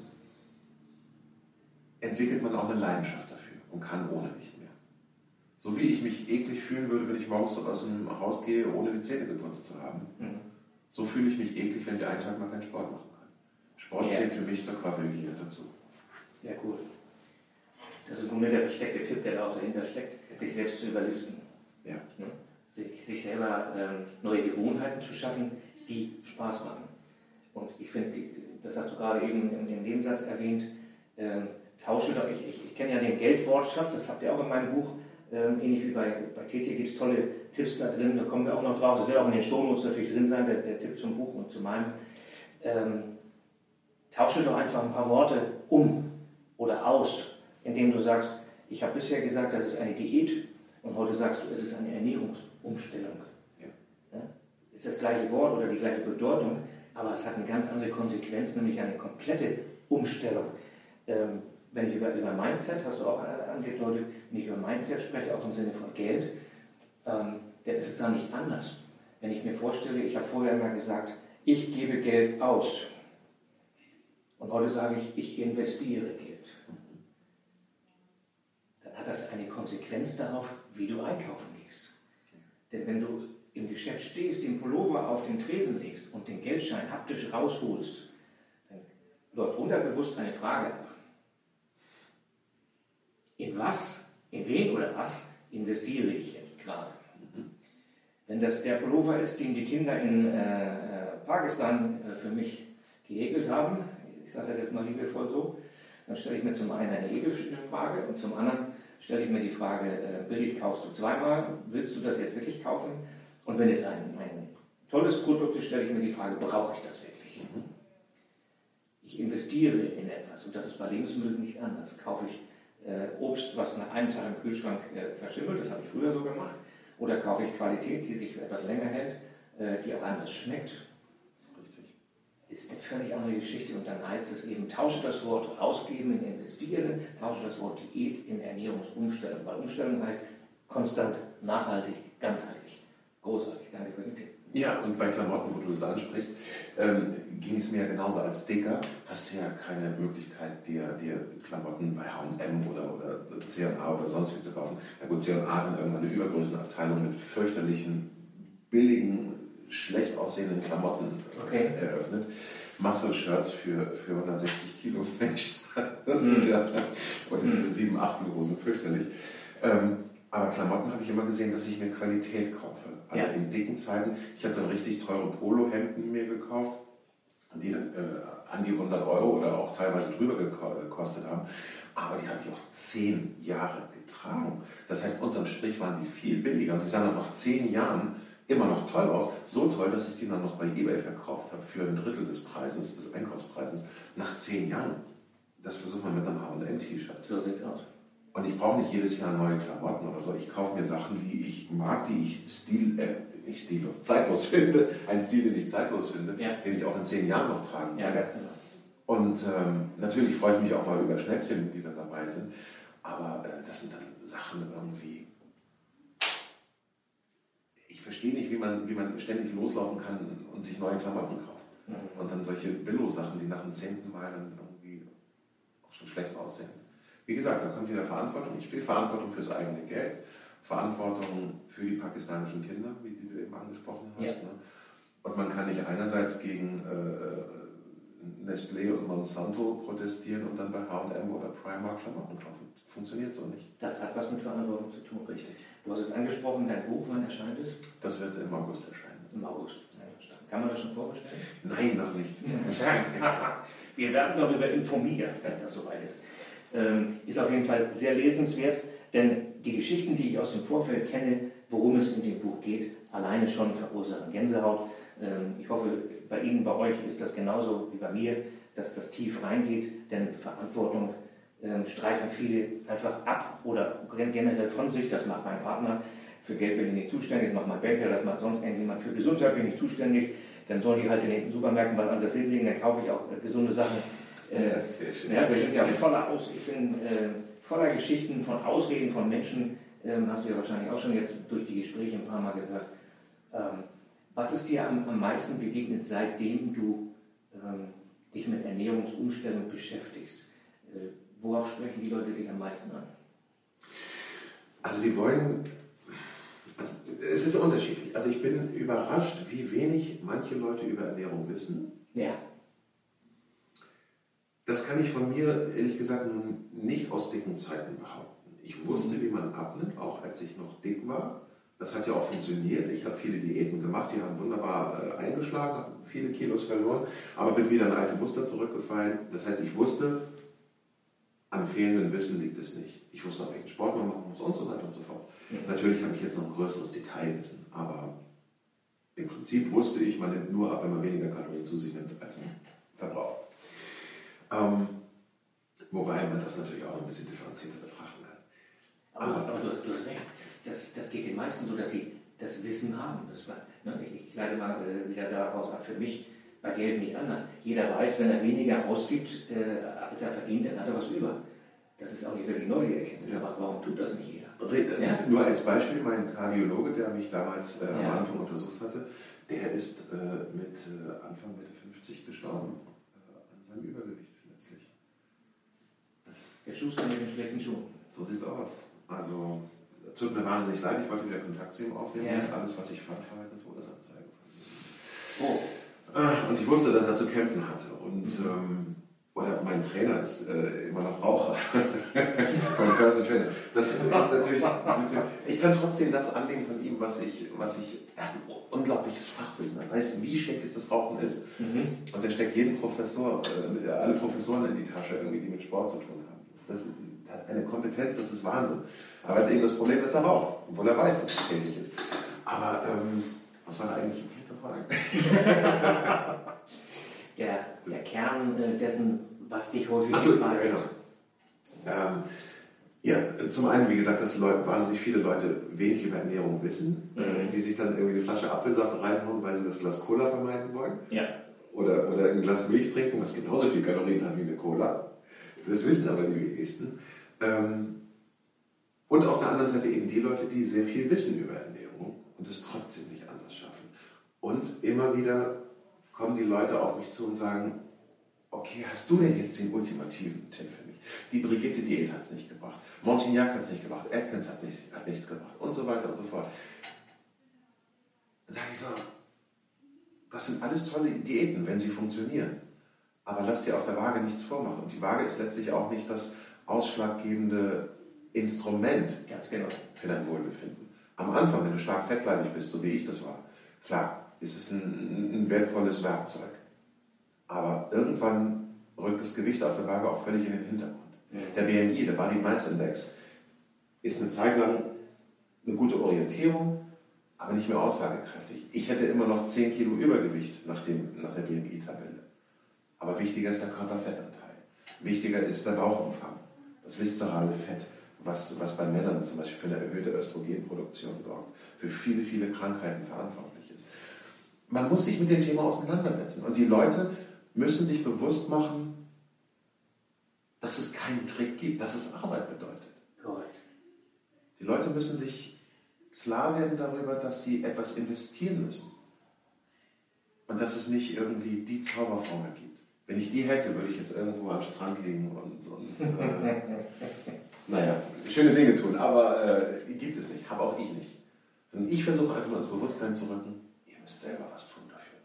S4: entwickelt man auch eine Leidenschaft dafür und kann ohne nicht mehr. So wie ich mich eklig fühlen würde, wenn ich morgens aus dem Haus gehe, ohne die Zähne geputzt zu haben. Mhm. So fühle ich mich eklig, wenn ich einen Tag mal keinen Sport machen kann. Sport
S3: Ja.
S4: zählt für mich zur Körperhygiene dazu.
S3: Sehr cool. Das ist im Grunde der versteckte Tipp, der da auch dahinter steckt, sich selbst zu überlisten.
S4: Ja.
S3: Ne? Sich, sich selber ähm, neue Gewohnheiten zu schaffen, die Spaß machen. Und ich finde, das hast du gerade eben in, in dem Satz erwähnt, ähm, tausche doch, ich, ich, ich kenne ja den Geldwortschatz, das habt ihr auch in meinem Buch, ähm, ähnlich wie bei, bei T T gibt es tolle Tipps da drin, da kommen wir auch noch drauf, das wird auch in den Shownotes natürlich drin sein, der, der Tipp zum Buch und zu meinem. Ähm, tausche doch einfach ein paar Worte um oder aus, indem du sagst, ich habe bisher gesagt, das ist eine Diät und heute sagst du, es ist eine Ernährungsumstellung.
S4: Ja.
S3: Ja? Ist das gleiche Wort oder die gleiche Bedeutung, aber es hat eine ganz andere Konsequenz, nämlich eine komplette Umstellung. Ähm, wenn ich über, über Mindset, hast du auch angedeutet, wenn ich über Mindset spreche, auch im Sinne von Geld, ähm, dann ist es da nicht anders. Wenn ich mir vorstelle, ich habe vorher immer gesagt, ich gebe Geld aus. Und heute sage ich, ich investiere Geld. Dann hat das eine Konsequenz darauf, wie du einkaufen gehst. Denn wenn du im Geschäft stehst, den Pullover auf den Tresen legst und den Geldschein haptisch rausholst, dann läuft unterbewusst eine Frage ab. In was, in wen oder was investiere ich jetzt gerade? Wenn das der Pullover ist, den die Kinder in äh, Pakistan äh, für mich gehäkelt haben, ich sage das jetzt mal liebevoll so, dann stelle ich mir zum einen eine Ekelfrage und zum anderen stelle ich mir die Frage, äh, billig kaufst du zweimal, willst du das jetzt wirklich kaufen? Und wenn es ein, ein tolles Produkt ist, stelle ich mir die Frage, brauche ich das wirklich? Ich investiere in etwas und das ist bei Lebensmitteln nicht anders. Kaufe ich äh, Obst, was nach einem Tag im Kühlschrank äh, verschimmelt, das habe ich früher so gemacht, oder kaufe ich Qualität, die sich etwas länger hält, äh, die auch anders schmeckt?
S4: Richtig.
S3: Ist eine völlig andere Geschichte und dann heißt es eben, tausche das Wort ausgeben in investieren, tausche das Wort Diät in Ernährungsumstellung, weil Umstellung heißt konstant, nachhaltig, ganzheitlich. Großartig, danke für den Tipp.
S4: Ja, und bei Klamotten, wo du das ansprichst, ähm, ging es mir ja genauso. Als Dicker hast du ja keine Möglichkeit, dir, dir Klamotten bei H und M oder, oder C und A oder sonst wie zu kaufen. Na gut, C und A hat dann irgendwann eine Übergrößenabteilung mit fürchterlichen, billigen, schlecht aussehenden Klamotten
S3: Okay.
S4: eröffnet. Muscle-Shirts für, für hundertsechzig Kilo Menschen. Das ist ja, und diese sieben, acht Hosen, fürchterlich. Ähm, aber Klamotten habe ich immer gesehen, dass ich mir Qualität kaufe. Also
S3: Ja.
S4: in dicken Zeiten. Ich habe dann richtig teure Polohemden mir gekauft, die dann äh, an die hundert Euro oder auch teilweise drüber gekostet haben. Aber die habe ich auch zehn Jahre getragen. Das heißt, unterm Strich waren die viel billiger. Und die sahen dann nach zehn Jahren immer noch toll aus. So toll, dass ich die dann noch bei eBay verkauft habe für ein Drittel des Preises, des Einkaufspreises. Nach zehn Jahren. Das versucht man mit einem H und M-T-Shirt.
S3: So sieht's aus.
S4: Und ich brauche nicht jedes Jahr neue Klamotten oder so. Ich kaufe mir Sachen, die ich mag, die ich stil, äh, nicht stillos, zeitlos finde. Ein Stil, den ich zeitlos finde,
S3: Ja.
S4: den ich auch in zehn Jahren noch tragen kann.
S3: Ja, ganz genau.
S4: Und ähm, natürlich freue ich mich auch mal über Schnäppchen, die dann dabei sind. Aber äh, das sind dann Sachen irgendwie. Ich verstehe nicht, wie man, wie man ständig loslaufen kann und sich neue Klamotten kauft.
S3: Mhm.
S4: Und dann solche Billo-Sachen, die nach dem zehnten Mal dann irgendwie auch schon schlecht aussehen. Wie gesagt, da kommt wieder Verantwortung. Ich spiele Verantwortung fürs eigene Geld, Verantwortung für die pakistanischen Kinder, wie die du eben angesprochen hast.
S3: Ja.
S4: Ne? Und man kann nicht einerseits gegen äh, Nestlé und Monsanto protestieren und dann bei H und M oder Primark Klamotten kaufen. Funktioniert so nicht.
S3: Das hat was mit Verantwortung zu tun.
S4: Richtig.
S3: Du hast es angesprochen, dein Buch, wann erscheint es?
S4: Das wird im August erscheinen.
S3: Im August. Einverstanden. Kann man das schon vorbestellen?
S4: Nein, noch nicht.
S3: Wir werden darüber informieren, wenn das soweit ist. Ähm, ist auf jeden Fall sehr lesenswert, denn die Geschichten, die ich aus dem Vorfeld kenne, worum es in dem Buch geht, alleine schon verursachen Gänsehaut. Ähm, ich hoffe, bei Ihnen, bei euch ist das genauso wie bei mir, dass das tief reingeht, denn Verantwortung ähm, streifen viele einfach ab oder generell von sich. Das macht mein Partner. Für Geld bin ich nicht zuständig, das macht mein Banker, das macht sonst irgendjemand. Für Gesundheit bin ich zuständig. Dann sollen die halt in den Supermärkten was anderes hinlegen, dann kaufe ich auch äh, gesunde Sachen. Äh, ja, wir sind ja voller Aus, ich bin äh, voller Geschichten von Ausreden von Menschen, ähm, hast du ja wahrscheinlich auch schon jetzt durch die Gespräche ein paar Mal gehört. Ähm, was ist dir am, am meisten begegnet, seitdem du ähm, dich mit Ernährungsumstellung beschäftigst? Äh, worauf sprechen die Leute dich am meisten an?
S4: Also die wollen, also es ist unterschiedlich. Also ich bin überrascht, wie wenig manche Leute über Ernährung wissen.
S3: Ja.
S4: Das kann ich von mir, ehrlich gesagt, nun nicht aus dicken Zeiten behaupten. Ich wusste, wie man abnimmt, auch als ich noch dick war. Das hat ja auch funktioniert. Ich habe viele Diäten gemacht, die haben wunderbar äh, eingeschlagen, habe viele Kilos verloren, aber bin wieder in alte Muster zurückgefallen. Das heißt, ich wusste, am fehlenden Wissen liegt es nicht. Ich wusste, auf welchen Sport man machen muss und so weiter und so fort. Mhm. Natürlich habe ich jetzt noch ein größeres Detailwissen, aber im Prinzip wusste ich, man nimmt nur ab, wenn man weniger Kalorien zu sich nimmt, als man verbraucht. Ähm, wobei man das natürlich auch ein bisschen differenzierter betrachten kann.
S3: Aber, aber du, hast, du hast recht, das, das geht den meisten so, dass sie das Wissen haben. Das war, ne, ich, ich leite mal äh, wieder daraus ab, für mich bei Geld nicht anders. Jeder weiß, wenn er weniger ausgibt, äh, als er verdient, dann hat er was über. Das ist auch nicht wirklich neue Erkenntnis, aber warum tut das nicht jeder?
S4: Ja? Nur als Beispiel, mein Kardiologe, der mich damals äh,
S3: ja.
S4: am Anfang untersucht hatte, der ist äh, mit äh, Anfang Mitte fünfzig gestorben, äh, an seinem Übergewicht letztlich.
S3: Der Schuster mit den schlechten Schuhen.
S4: So sieht's aus. Also, tut mir wahnsinnig leid, ich wollte wieder Kontakt zu ihm aufnehmen. Ja. Alles, was ich fand, war halt eine Todesanzeige von ihm. Oh. Und ich wusste, dass er zu kämpfen hatte. Und, mhm. ähm, oder mein Trainer ist äh, immer noch Raucher. Mein Personal Trainer. Das ist natürlich ein bisschen. Ich kann trotzdem das annehmen von ihm, was ich. Was ich er hat ein unglaubliches Fachwissen. Er weiß, wie schädlich das Rauchen ist. Mhm. Und er steckt jeden Professor, äh, alle Professoren in die Tasche, irgendwie, die mit Sport zu tun haben. Das hat eine Kompetenz, das ist Wahnsinn. Aber er hat eben das Problem, dass er raucht, obwohl er weiß, dass es schädlich ist. Aber ähm, was war da eigentlich die Frage?
S3: der, der Kern dessen, was dich häufig
S4: Achso, ja, genau. Ähm, ja, zum einen, wie gesagt, dass Leute, wahnsinnig viele Leute wenig über Ernährung wissen, mhm. die sich dann irgendwie eine Flasche Apfelsaft reinhauen, weil sie das Glas Cola vermeiden wollen.
S3: Ja.
S4: Oder, oder ein Glas Milch trinken, was genauso viel Kalorien hat wie eine Cola. Das wissen aber die wenigsten. Ähm, und auf der anderen Seite eben die Leute, die sehr viel wissen über Ernährung und es trotzdem nicht anders schaffen. Und immer wieder kommen die Leute auf mich zu und sagen, okay, hast du denn jetzt den ultimativen Tipp für mich? Die Brigitte-Diät hat es nicht gebracht, Montignac hat es nicht gebracht, Atkins hat, nicht, hat nichts gebracht und so weiter und so fort. Dann sage ich so, das sind alles tolle Diäten, wenn sie funktionieren. Aber lass dir auf der Waage nichts vormachen. Und die Waage ist letztlich auch nicht das ausschlaggebende Instrument
S3: Ganz genau.
S4: für dein Wohlbefinden. Am Anfang, wenn du stark fettleibig bist, so wie ich das war, klar, ist es ein, ein wertvolles Werkzeug. Aber irgendwann rückt das Gewicht auf der Waage auch völlig in den Hintergrund. Mhm. Der B M I, der Body Mass Index, ist eine Zeit lang eine gute Orientierung, aber nicht mehr aussagekräftig. Ich hätte immer noch zehn Kilo Übergewicht nach, dem, nach der B M I-Tabelle. Aber wichtiger ist der Körperfettanteil. Wichtiger ist der Bauchumfang, das viszerale Fett, was, was bei Männern zum Beispiel für eine erhöhte Östrogenproduktion sorgt, für viele, viele Krankheiten verantwortlich ist. Man muss sich mit dem Thema auseinandersetzen und die Leute müssen sich bewusst machen, dass es keinen Trick gibt, dass es Arbeit bedeutet.
S3: Korrekt.
S4: Die Leute müssen sich klar werden darüber, dass sie etwas investieren müssen und dass es nicht irgendwie die Zauberformel gibt. Wenn ich die hätte, würde ich jetzt irgendwo am Strand liegen und, und äh, naja, schöne Dinge tun, aber äh, gibt es nicht, habe auch ich nicht. Sondern ich versuche einfach nur ins Bewusstsein zu rücken, ihr müsst selber was tun dafür.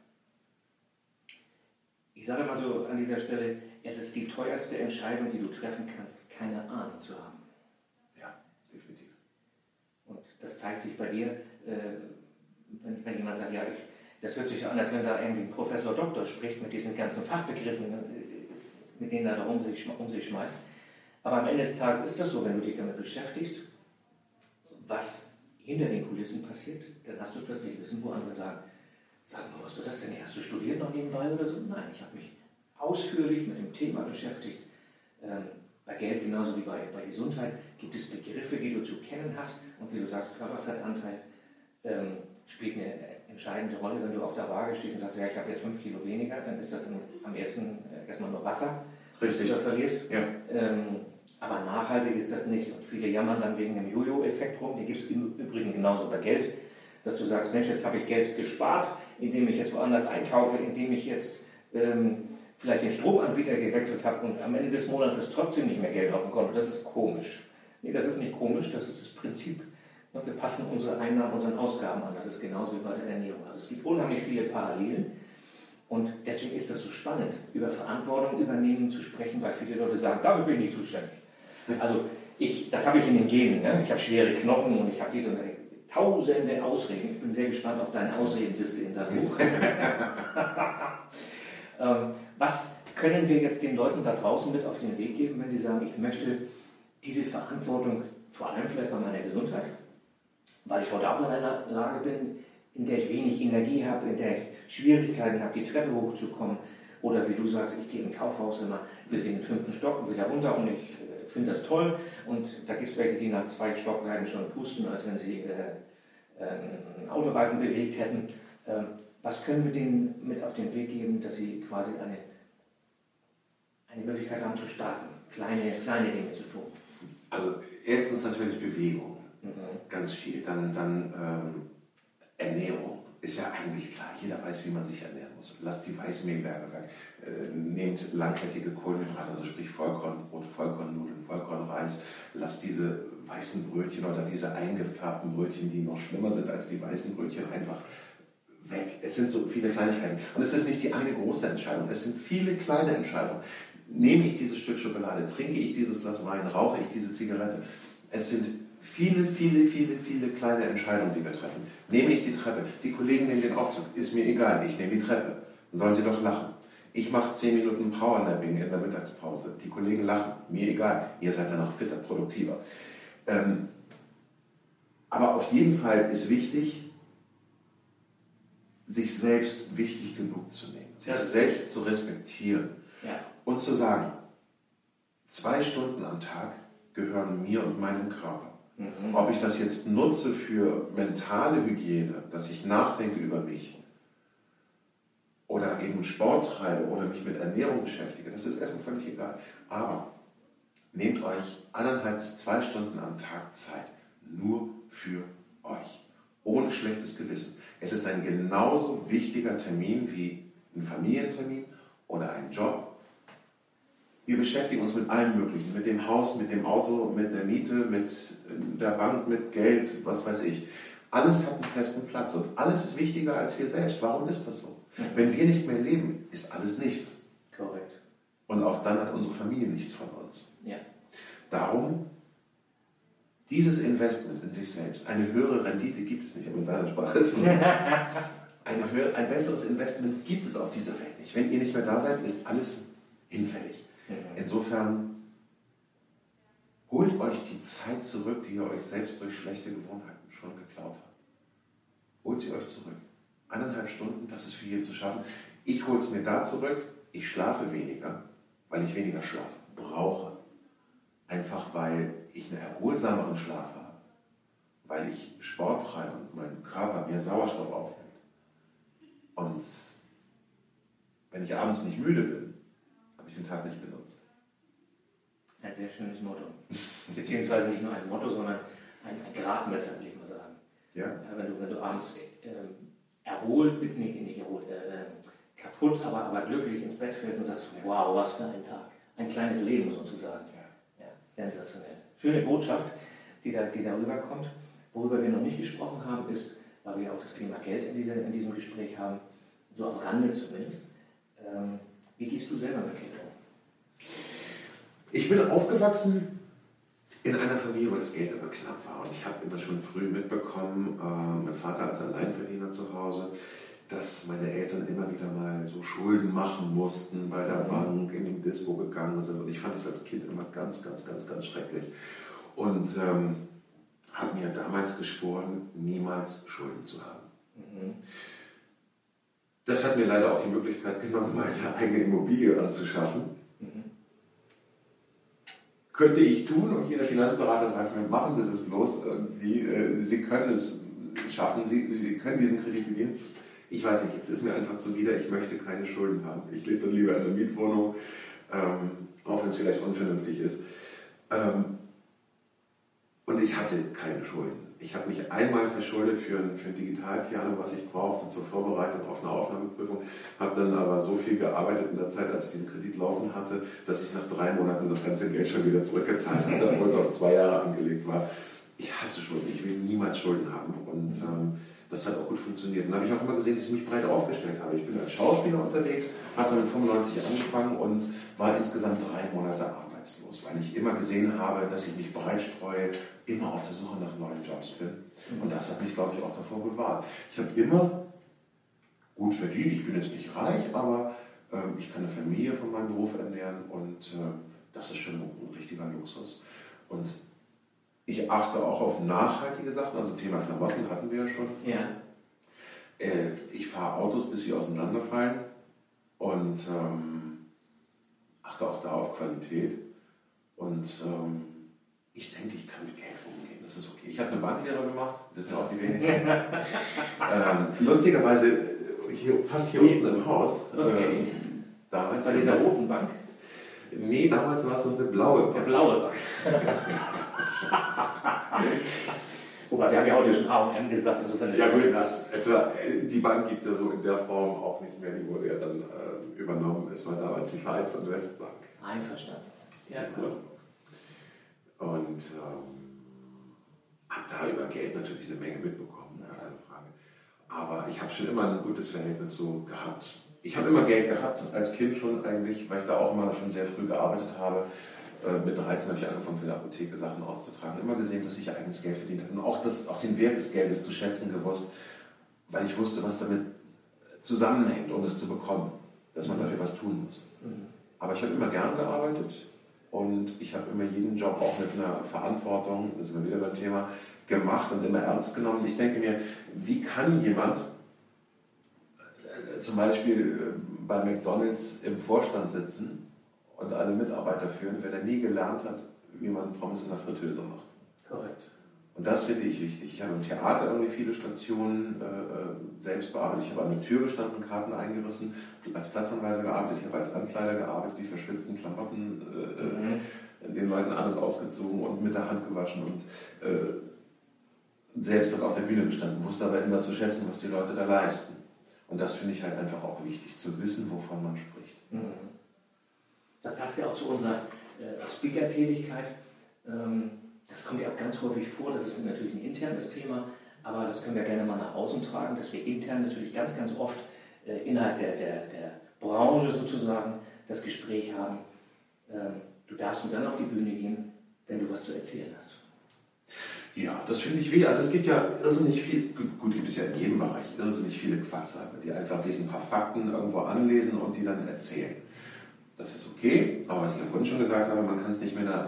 S3: Ich sage mal so an dieser Stelle, es ist die teuerste Entscheidung, die du treffen kannst, keine Ahnung zu haben.
S4: Ja, definitiv.
S3: Und das zeigt sich bei dir, äh, wenn, wenn jemand sagt, ja, ich das hört sich so an, als wenn da irgendwie ein Professor Doktor spricht mit diesen ganzen Fachbegriffen, mit denen er da um sich, um sich schmeißt. Aber am Ende des Tages ist das so, wenn du dich damit beschäftigst, was hinter den Kulissen passiert, dann hast du plötzlich Wissen, wo andere sagen, sag mal, was ist das denn? Hast du studiert noch nebenbei oder so? Nein, ich habe mich ausführlich mit dem Thema beschäftigt. Ähm, bei Geld genauso wie bei, bei Gesundheit gibt es Begriffe, die du zu kennen hast und wie du sagst, Körperfettanteil ähm, spielt eine entscheidende Rolle, wenn du auf der Waage stehst und sagst, ja, ich habe jetzt fünf Kilo weniger, dann ist das am ersten äh, erstmal nur Wasser, das du da verlierst.
S4: Ja.
S3: Ähm, aber nachhaltig ist das nicht. Und viele jammern dann wegen dem Jojo-Effekt rum. Die gibt es im Übrigen genauso bei Geld, dass du sagst, Mensch, jetzt habe ich Geld gespart, indem ich jetzt woanders einkaufe, indem ich jetzt ähm, vielleicht den Stromanbieter gewechselt habe und am Ende des Monats ist trotzdem nicht mehr Geld auf dem Konto. Das ist komisch. Nee, das ist nicht komisch, das ist das Prinzip Und wir passen unsere Einnahmen unseren Ausgaben an. Das ist genauso wie bei der Ernährung. Also es gibt unheimlich viele Parallelen. Und deswegen ist das so spannend, über Verantwortung übernehmen zu sprechen, weil viele Leute sagen, dafür bin ich nicht zuständig. Also ich, das habe ich in den Genen. Ne? Ich habe schwere Knochen und ich habe diese tausende Ausreden. Ich bin sehr gespannt auf deine Ausredenliste in deinem Buch. ähm, was können wir jetzt den Leuten da draußen mit auf den Weg geben, wenn sie sagen, ich möchte diese Verantwortung, vor allem vielleicht bei meiner Gesundheit, weil ich heute auch in einer Lage bin, in der ich wenig Energie habe, in der ich Schwierigkeiten habe, die Treppe hochzukommen. Oder wie du sagst, ich gehe im Kaufhaus immer bis in den fünften Stock und wieder runter und ich äh, finde das toll. Und da gibt es welche, die nach zwei Stockwerken schon pusten, als wenn sie äh, äh, einen Autoreifen bewegt hätten. Ähm, was können wir denen mit auf den Weg geben, dass sie quasi eine, eine Möglichkeit haben zu starten, kleine, kleine Dinge zu tun?
S4: Also erstens natürlich Bewegung,
S3: mhm.
S4: ganz viel. Dann, dann ähm, Ernährung. Ist ja eigentlich klar, jeder weiß, wie man sich ernähren muss. Lasst die Weißmehlberge weg. Äh, nehmt langkettige Kohlenhydrate, also sprich Vollkornbrot, Vollkornnudeln, Vollkornreis. Lasst diese weißen Brötchen oder diese eingefärbten Brötchen, die noch schlimmer sind als die weißen Brötchen, einfach weg. Es sind so viele Kleinigkeiten. Und es ist nicht die eine große Entscheidung, es sind viele kleine Entscheidungen. Nehme ich dieses Stück Schokolade, trinke ich dieses Glas Wein, rauche ich diese Zigarette? Es sind viele, viele, viele, viele kleine Entscheidungen, die wir treffen. Nehme ich die Treppe? Die Kollegen nehmen den Aufzug. Ist mir egal, ich nehme die Treppe. Dann sollen sie doch lachen. Ich mache zehn Minuten Powernapping in der Mittagspause. Die Kollegen lachen. Mir egal. Ihr seid danach fitter, produktiver. Ähm, aber auf jeden Fall ist wichtig, sich selbst wichtig genug zu nehmen. Sich
S3: das
S4: selbst zu respektieren.
S3: Ja.
S4: Und zu sagen, zwei Stunden am Tag gehören mir und meinem Körper.
S3: Mhm.
S4: Ob ich das jetzt nutze für mentale Hygiene, dass ich nachdenke über mich oder eben Sport treibe oder mich mit Ernährung beschäftige, das ist erstmal völlig egal. Aber nehmt euch anderthalb bis zwei Stunden am Tag Zeit, nur für euch, ohne schlechtes Gewissen. Es ist ein genauso wichtiger Termin wie ein Familientermin oder ein Job. Wir beschäftigen uns mit allem Möglichen, mit dem Haus, mit dem Auto, mit der Miete, mit der Bank, mit Geld, was weiß ich. Alles hat einen festen Platz und alles ist wichtiger als wir selbst. Warum ist das so?
S3: Mhm.
S4: Wenn wir nicht mehr leben, ist alles nichts.
S3: Korrekt.
S4: Und auch dann hat unsere Familie nichts von uns.
S3: Ja.
S4: Darum, dieses Investment in sich selbst, eine höhere Rendite gibt es nicht, aber in deiner Sprache ist es eine höhere, ein besseres Investment gibt es auf dieser Welt nicht. Wenn ihr nicht mehr da seid, ist alles hinfällig. Insofern holt euch die Zeit zurück, die ihr euch selbst durch schlechte Gewohnheiten schon geklaut habt. Holt sie euch zurück. Eineinhalb Stunden, das ist für jeden zu schaffen. Ich hole es mir da zurück. Ich schlafe weniger, weil ich weniger Schlaf brauche. Einfach weil ich einen erholsameren Schlaf habe. Weil ich Sport treibe und mein Körper mehr Sauerstoff aufnimmt. Und wenn ich abends nicht müde bin, habe ich den Tag nicht benutzt.
S3: Ein sehr schönes Motto. Beziehungsweise nicht nur ein Motto, sondern ein, ein Gradmesser, will ich mal sagen.
S4: Ja.
S3: Ja, wenn, du, wenn du abends äh, erholt, nicht, nicht erholt, äh, kaputt, aber, aber glücklich ins Bett fällst und sagst, wow, was für ein Tag. Ein kleines Leben sozusagen. Ja, sensationell. Schöne Botschaft, die da, die da rüberkommt. Worüber wir noch nicht gesprochen haben, ist, weil wir auch das Thema Geld in, dieser, in diesem Gespräch haben, so am Rande zumindest. Ähm, wie gehst du selber mit Geld um?
S4: Ich bin aufgewachsen in einer Familie, wo das Geld immer knapp war. Und ich habe immer schon früh mitbekommen, äh, mein Vater als Alleinverdiener zu Hause, dass meine Eltern immer wieder mal so Schulden machen mussten bei der Bank, in den Dispo gegangen sind. Und ich fand das als Kind immer ganz, ganz, ganz, ganz schrecklich. Und ähm, habe mir damals geschworen, niemals Schulden zu haben.
S3: Mhm.
S4: Das hat mir leider auch die Möglichkeit genommen, meine eigene Immobilie anzuschaffen.
S3: Mhm.
S4: Könnte ich tun und jeder Finanzberater sagt mir, machen Sie das bloß irgendwie, äh, Sie können es schaffen, Sie, Sie können diesen Kredit bedienen. Ich weiß nicht, es ist mir einfach zuwider, ich möchte keine Schulden haben. Ich lebe dann lieber in einer Mietwohnung, ähm, auch wenn es vielleicht unvernünftig ist. Ähm, und ich hatte keine Schulden. Ich habe mich einmal verschuldet für ein, für ein Digitalpiano, was ich brauchte zur Vorbereitung auf eine Aufnahmeprüfung, habe dann aber so viel gearbeitet in der Zeit, als ich diesen Kredit laufen hatte, dass ich nach drei Monaten das ganze Geld schon wieder zurückgezahlt hatte, obwohl es auf zwei Jahre angelegt war. ich hasse Schulden, ich will niemals Schulden haben. Und ähm, das hat auch gut funktioniert. Und dann habe ich auch immer gesehen, dass ich mich breit aufgestellt habe. Ich bin als Schauspieler unterwegs, habe mit fünfundneunzig angefangen und war insgesamt drei Monate arbeitslos, weil ich immer gesehen habe, dass ich mich breit streue, immer auf der Suche nach neuen Jobs bin. Und das hat mich, glaube ich, auch davor bewahrt. Ich habe immer gut verdient, ich bin jetzt nicht reich, aber ähm, ich kann eine Familie von meinem Beruf ernähren und äh, das ist schon ein, ein richtiger Luxus. Und ich achte auch auf nachhaltige Sachen, also Thema Klamotten hatten wir ja schon.
S3: Ja.
S4: Äh, ich fahre Autos, bis sie auseinanderfallen und ähm, achte auch da auf Qualität. Und ähm, ich denke, ich kann mit Geld umgehen, das ist okay. Ich habe eine Banklehre gemacht, das sind auch die wenigsten. ähm, lustigerweise, hier, fast hier unten im Haus,
S3: okay.
S4: ähm, damals...
S3: Bei dieser roten Bank?
S4: Nee, damals war es noch eine blaue Bank.
S3: Eine blaue Bank. Wobei, wir haben ja heute schon A und M gesagt, insofern...
S4: Ja gut, das, es war, die Bank gibt es ja so in der Form auch nicht mehr, die wurde ja dann äh, übernommen. Es war damals die Vereins- und Westbank.
S3: Einverstanden. Ja, cool.
S4: Und ähm, habe da über Geld natürlich eine Menge mitbekommen, keine Frage. Aber ich habe schon immer ein gutes Verhältnis so gehabt. Ich habe immer Geld gehabt, als Kind schon eigentlich, weil ich da auch immer schon sehr früh gearbeitet habe. Äh, mit dreizehn habe ich angefangen, für die Apotheke Sachen auszutragen. Immer gesehen, dass ich eigenes Geld verdient habe. Und auch, das, auch den Wert des Geldes zu schätzen gewusst, weil ich wusste, was damit zusammenhängt, um es zu bekommen. Dass man dafür was tun muss. Aber ich habe immer gern gearbeitet. Und ich habe immer jeden Job auch mit einer Verantwortung, das sind wir wieder beim Thema, gemacht und immer ernst genommen. Ich denke mir, wie kann jemand äh, zum Beispiel äh, bei McDonald's im Vorstand sitzen und alle Mitarbeiter führen, wenn er nie gelernt hat, wie man Pommes in der Fritteuse macht?
S3: Korrekt. Und
S4: das finde ich wichtig. Ich habe im Theater irgendwie viele Stationen äh, selbst bearbeitet. Ich habe an der Tür gestanden, Karten eingerissen, als Platzanweiser gearbeitet. Ich habe als Ankleider gearbeitet, die verschwitzten Klamotten äh, mhm. den Leuten an- und ausgezogen und mit der Hand gewaschen und äh, selbst dann auf der Bühne gestanden. Wusste aber immer zu schätzen, was die Leute da leisten. Und das finde ich halt einfach auch wichtig, zu wissen, wovon man spricht.
S3: Mhm. Das passt ja auch zu unserer äh, Speaker-Tätigkeit. Ähm, Das kommt ja auch ganz häufig vor, das ist natürlich ein internes Thema, aber das können wir gerne mal nach außen tragen, dass wir intern natürlich ganz, ganz oft äh, innerhalb der, der, der Branche sozusagen das Gespräch haben. Ähm, du darfst nur dann auf die Bühne gehen, wenn du was zu erzählen hast.
S4: Ja, das finde ich wichtig. Also es gibt ja irrsinnig viel, gut, gibt es ja in jedem Bereich, irrsinnig viele Quacksalber, die einfach sich ein paar Fakten irgendwo anlesen und die dann erzählen. Das ist okay, aber was ich ja vorhin schon gesagt habe, man kann es nicht mehr da,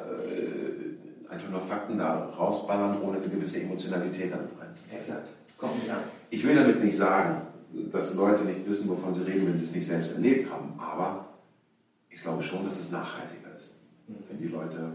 S4: äh, einfach nur Fakten da rausballern, ohne eine gewisse Emotionalität damit reinzunehmen.
S3: Exakt, kommt nicht an.
S4: Ich will damit nicht sagen, dass Leute nicht wissen, wovon sie reden, wenn sie es nicht selbst erlebt haben, aber ich glaube schon, dass es nachhaltiger ist, mhm. wenn die Leute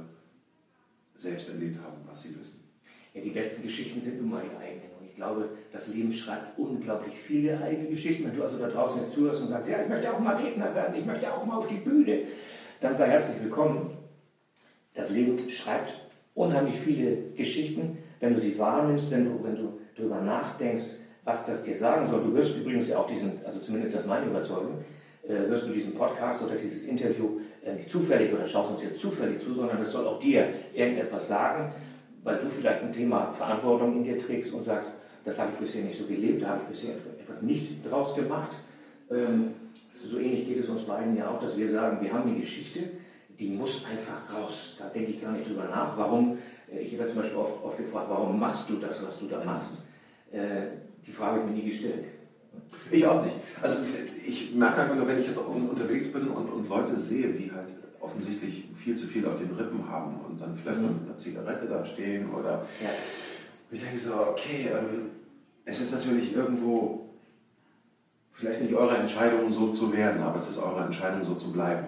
S4: selbst erlebt haben, was sie wissen.
S3: Ja, die besten Geschichten sind nun mal die eigenen. Und ich glaube, das Leben schreibt unglaublich viele eigene Geschichten. Wenn du also da draußen jetzt zuhörst und sagst, ja, ich möchte auch mal Redner werden, ich möchte auch mal auf die Bühne, dann sei herzlich willkommen. Das Leben schreibt unheimlich viele Geschichten, wenn du sie wahrnimmst, wenn du, wenn du darüber nachdenkst, was das dir sagen soll. Du hörst übrigens ja auch diesen, also zumindest das ist meine Überzeugung, äh, hörst du diesen Podcast oder dieses Interview äh, nicht zufällig oder schaust uns jetzt zufällig zu, sondern das soll auch dir irgendetwas sagen, weil du vielleicht ein Thema Verantwortung in dir trägst und sagst, das habe ich bisher nicht so gelebt, da habe ich bisher etwas nicht draus gemacht. Ähm, so ähnlich geht es uns beiden ja auch, dass wir sagen, wir haben eine Geschichte, die muss einfach raus. Da denke ich gar nicht drüber nach. Warum, ich werde zum Beispiel oft, oft gefragt, warum machst du das, was du da machst? Äh, die Frage habe ich mir nie gestellt.
S4: Ich auch nicht. Also ich merke einfach nur, wenn ich jetzt unterwegs bin und, und Leute sehe, die halt offensichtlich viel zu viel auf den Rippen haben und dann vielleicht mhm. mit einer Zigarette da stehen oder
S3: ja.
S4: ich denke so, okay, ähm, es ist natürlich irgendwo vielleicht nicht eure Entscheidung so zu werden, aber es ist eure Entscheidung so zu bleiben.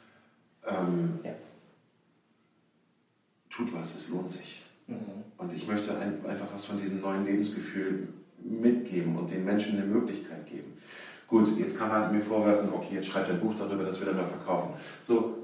S4: Ähm,
S3: ja.
S4: Tut was, es lohnt sich.
S3: Mhm.
S4: Und ich möchte ein, einfach was von diesem neuen Lebensgefühl mitgeben und den Menschen eine Möglichkeit geben. Gut, jetzt kann man mir vorwerfen, okay, jetzt schreibt ein Buch darüber, das wir dann mal verkaufen. So,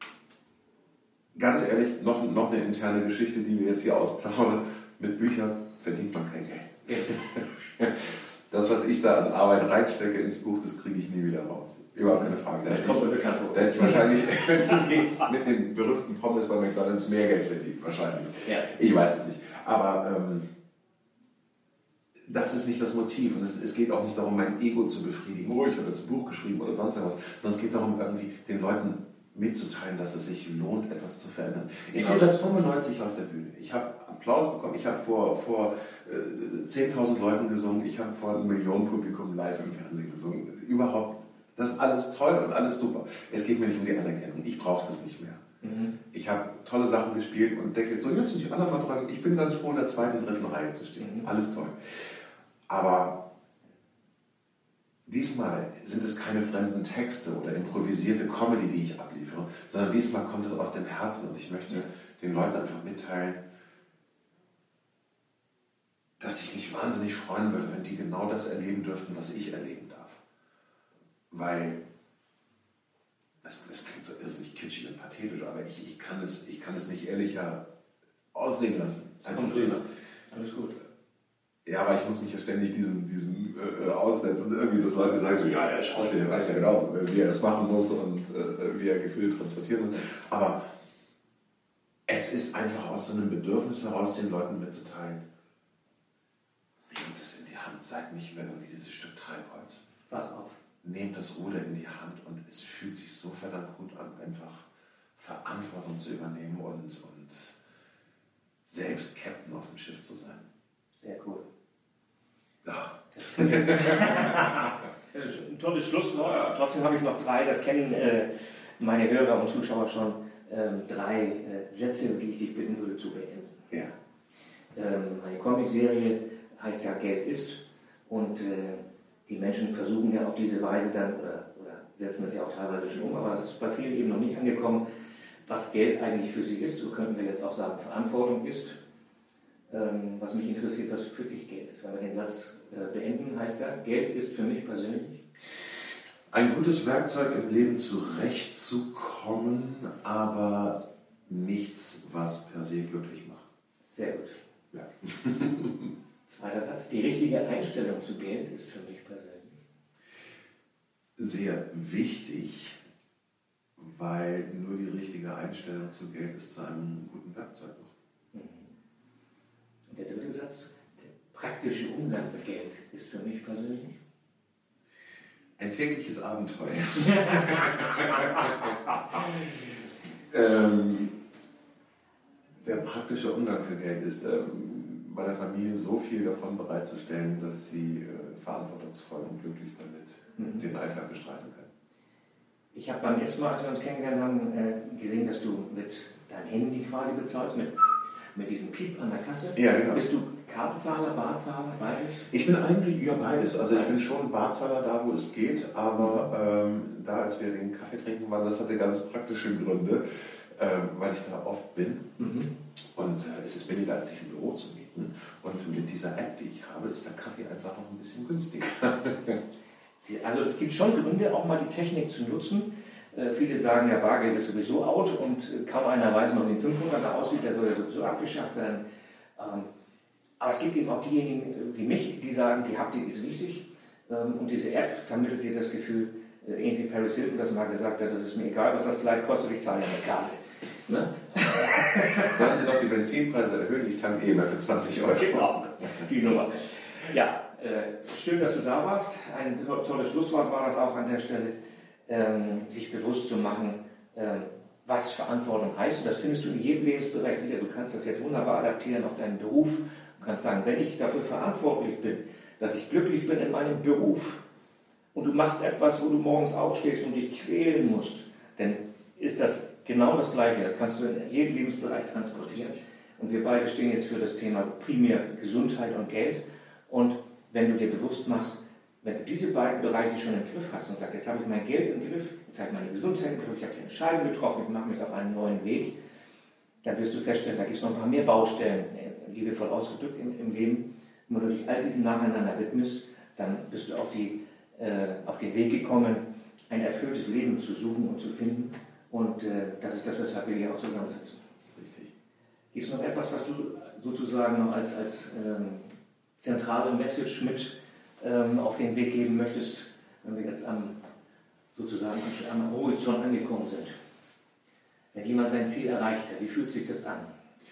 S4: ganz ehrlich, noch, noch eine interne Geschichte, die wir jetzt hier ausplaudern. Mit Büchern verdient man kein Geld. Das, was ich da an Arbeit reinstecke ins Buch, das kriege ich nie wieder raus. Überhaupt keine Frage. Da hätte ich, da hätte ich wahrscheinlich mit den berühmten Pommes bei McDonald's mehr Geld verdient. Wahrscheinlich.
S3: Ja.
S4: Ich weiß es nicht. Aber ähm, das ist nicht das Motiv und es, es geht auch nicht darum, mein Ego zu befriedigen. Oh, ich habe jetzt ein Buch geschrieben oder sonst was. Sondern es geht darum, irgendwie den Leuten mitzuteilen, dass es sich lohnt, etwas zu verändern. Ich war seit fünfundneunzig auf der Bühne. Ich habe Applaus bekommen. Ich habe vor, vor äh, zehntausend Leuten gesungen. Ich habe vor einem Millionenpublikum live im Fernsehen gesungen. Überhaupt, das ist alles toll und alles super. Es geht mir nicht um die Anerkennung. Ich brauche das nicht mehr. Mhm. Ich habe tolle Sachen gespielt und denke jetzt so, jetzt sind die anderen mal dran. Ich bin ganz froh, in der zweiten, dritten Reihe zu stehen. Mhm. Alles toll. Aber diesmal sind es keine fremden Texte oder improvisierte Comedy, die ich abliefere, sondern diesmal kommt es aus dem Herzen und ich möchte den Leuten einfach mitteilen, dass ich mich wahnsinnig freuen würde, wenn die genau das erleben dürften, was ich erleben darf. Weil, das, das klingt so irrsinnig kitschig und pathetisch, aber ich, ich, kann es, ich kann es nicht ehrlicher aussehen lassen, als es ist.
S3: Alles gut.
S4: Ja, aber ich muss mich ja ständig diesem, diesem äh, aussetzen. Irgendwie, dass Leute sagen so, ja, der Schauspieler weiß ja genau, wie er das machen muss und äh, wie er Gefühle transportieren muss. Aber es ist einfach aus so einem Bedürfnis heraus, den Leuten mitzuteilen. Nehmt es in die Hand, seid nicht mehr irgendwie dieses Stück Treibholz.
S3: Wach auf.
S4: Nehmt das Ruder in die Hand und es fühlt sich so verdammt gut an, einfach Verantwortung zu übernehmen und, und selbst Captain auf dem Schiff zu sein.
S3: Sehr cool.
S4: Ja.
S3: Ein tolles Schlusswort. Trotzdem habe ich noch drei, das kennen äh, meine Hörer und Zuschauer schon, ähm, drei äh, Sätze, die ich dich bitten würde zu beenden.
S4: Ja.
S3: Ähm, meine Comicserie heißt ja Geld ist und äh, die Menschen versuchen ja auf diese Weise dann, oder, oder setzen das ja auch teilweise schon um, aber es ist bei vielen eben noch nicht angekommen, was Geld eigentlich für sie ist. So könnten wir jetzt auch sagen, Verantwortung ist. Was mich interessiert, was für dich Geld ist. Wenn wir den Satz beenden, heißt er, Geld ist für mich persönlich
S4: ein gutes Werkzeug im Leben zurechtzukommen, aber nichts, was per se glücklich macht.
S3: Sehr gut.
S4: Ja.
S3: Zweiter Satz, die richtige Einstellung zu Geld ist für mich persönlich
S4: sehr wichtig, weil nur die richtige Einstellung zu Geld ist zu einem guten Werkzeug macht.
S3: Und der dritte Satz, der praktische Umgang mit Geld ist für mich persönlich
S4: ein tägliches Abenteuer. ähm, der praktische Umgang für Geld ist, ähm, meiner Familie so viel davon bereitzustellen, dass sie äh, verantwortungsvoll und glücklich damit mhm. den Alltag bestreiten können.
S3: Ich habe beim ersten Mal, als wir uns kennengelernt haben, äh, gesehen, dass du mit deinem Handy quasi bezahlst, mit mit diesem Piep an der Kasse.
S4: Ja, genau.
S3: Bist du Kartenzahler, Barzahler, beides?
S4: Ich bin eigentlich ja beides. Also ich bin schon Barzahler da, wo es geht, aber ähm, da, als wir den Kaffee trinken waren, das hatte ganz praktische Gründe, ähm, weil ich da oft bin. Mhm. Und äh, es ist billiger, als sich ein Büro zu mieten. Und mit dieser App, die ich habe, ist der Kaffee einfach noch ein bisschen günstiger.
S3: Also es gibt schon Gründe, auch mal die Technik zu nutzen. Äh, viele sagen, ja, Bargeld ist sowieso out und äh, kaum einer weiß noch, wie ein fünfhunderter aussieht, der soll ja sowieso abgeschafft werden. Ähm, aber es gibt eben auch diejenigen äh, wie mich, die sagen, die Haptik ist wichtig ähm, und diese App vermittelt dir das Gefühl, äh, ähnlich wie Paris Hilton das mal gesagt hat, das ist mir egal, was das Kleid kostet, ich zahle ja eine Karte. Ne?
S4: Sagen Sie doch die Benzinpreise erhöhen, ich tanke eh mehr für zwanzig Euro.
S3: Genau, die Nummer. Ja, äh, schön, dass du da warst. Ein tolles Schlusswort war das auch an der Stelle. Ähm, sich bewusst zu machen, ähm, was Verantwortung heißt. Und das findest du in jedem Lebensbereich wieder. Du kannst das jetzt wunderbar adaptieren auf deinen Beruf. Du kannst sagen, wenn ich dafür verantwortlich bin, dass ich glücklich bin in meinem Beruf und du machst etwas, wo du morgens aufstehst und dich quälen musst, dann ist das genau das Gleiche. Das kannst du in jedem Lebensbereich transportieren. Und wir beide stehen jetzt für das Thema primär Gesundheit und Geld. Und wenn du dir bewusst machst, wenn du diese beiden Bereiche schon im Griff hast und sagst, jetzt habe ich mein Geld im Griff, jetzt habe ich meine Gesundheit im Griff, ich habe die Entscheidung getroffen, ich mache mich auf einen neuen Weg, dann wirst du feststellen, da gibt es noch ein paar mehr Baustellen, liebevoll ausgedrückt im, im Leben. Und wenn du dich all diesen nacheinander widmest, dann bist du auf, die, äh, auf den Weg gekommen, ein erfülltes Leben zu suchen und zu finden. Und äh, das ist das, weshalb wir hier auch zusammensitzen.
S4: Richtig.
S3: Gibt es noch etwas, was du sozusagen noch als, als ähm, zentrale Message mit ähm, auf den Weg geben möchtest, wenn wir jetzt am, sozusagen am Horizont angekommen sind? Wenn jemand sein Ziel erreicht hat, wie fühlt sich das an?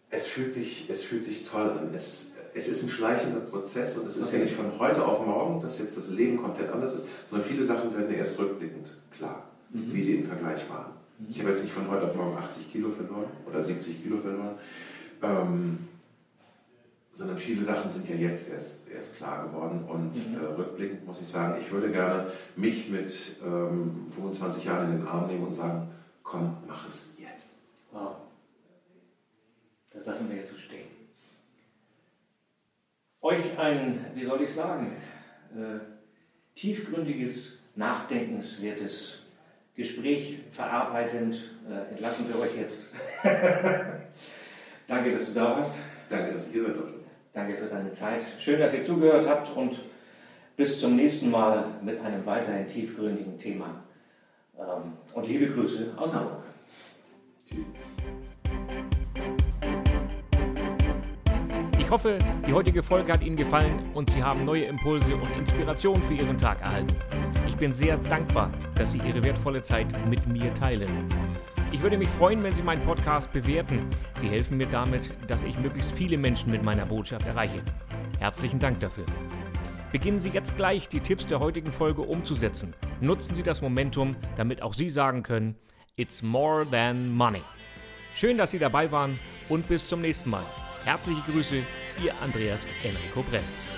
S4: es fühlt sich, es fühlt sich toll an. Es, es ist ein schleichender Prozess und es ist
S3: okay.
S4: ja nicht von heute auf morgen, dass jetzt das Leben komplett anders ist, sondern viele Sachen werden ja erst rückblickend klar, mhm. wie sie im Vergleich waren. Mhm. Ich habe jetzt nicht von heute auf morgen achtzig Kilo verloren oder siebzig Kilo verloren, ähm, sondern viele Sachen sind ja jetzt erst, erst klar geworden und mhm. äh, rückblickend muss ich sagen, ich würde gerne mich mit ähm, fünfundzwanzig Jahren in den Arm nehmen und sagen, komm, mach es jetzt.
S3: Wow. Das lassen wir jetzt so stehen. Euch ein, wie soll ich sagen, äh, tiefgründiges, nachdenkenswertes Gespräch verarbeitend äh, entlassen wir euch jetzt. Danke, dass du da warst.
S4: Danke, dass ich hier sein durfte.
S3: Danke für deine Zeit. Schön, dass ihr zugehört habt und bis zum nächsten Mal mit einem weiterhin tiefgründigen Thema. Ähm, und liebe Grüße aus Hamburg.
S4: Tschüss.
S2: Ich hoffe, die heutige Folge hat Ihnen gefallen und Sie haben neue Impulse und Inspiration für Ihren Tag erhalten. Ich bin sehr dankbar, dass Sie Ihre wertvolle Zeit mit mir teilen. Ich würde mich freuen, wenn Sie meinen Podcast bewerten. Sie helfen mir damit, dass ich möglichst viele Menschen mit meiner Botschaft erreiche. Herzlichen Dank dafür. Beginnen Sie jetzt gleich, die Tipps der heutigen Folge umzusetzen. Nutzen Sie das Momentum, damit auch Sie sagen können, it's more than money. Schön, dass Sie dabei waren und bis zum nächsten Mal. Herzliche Grüße, Ihr Andreas Enrico Brenn.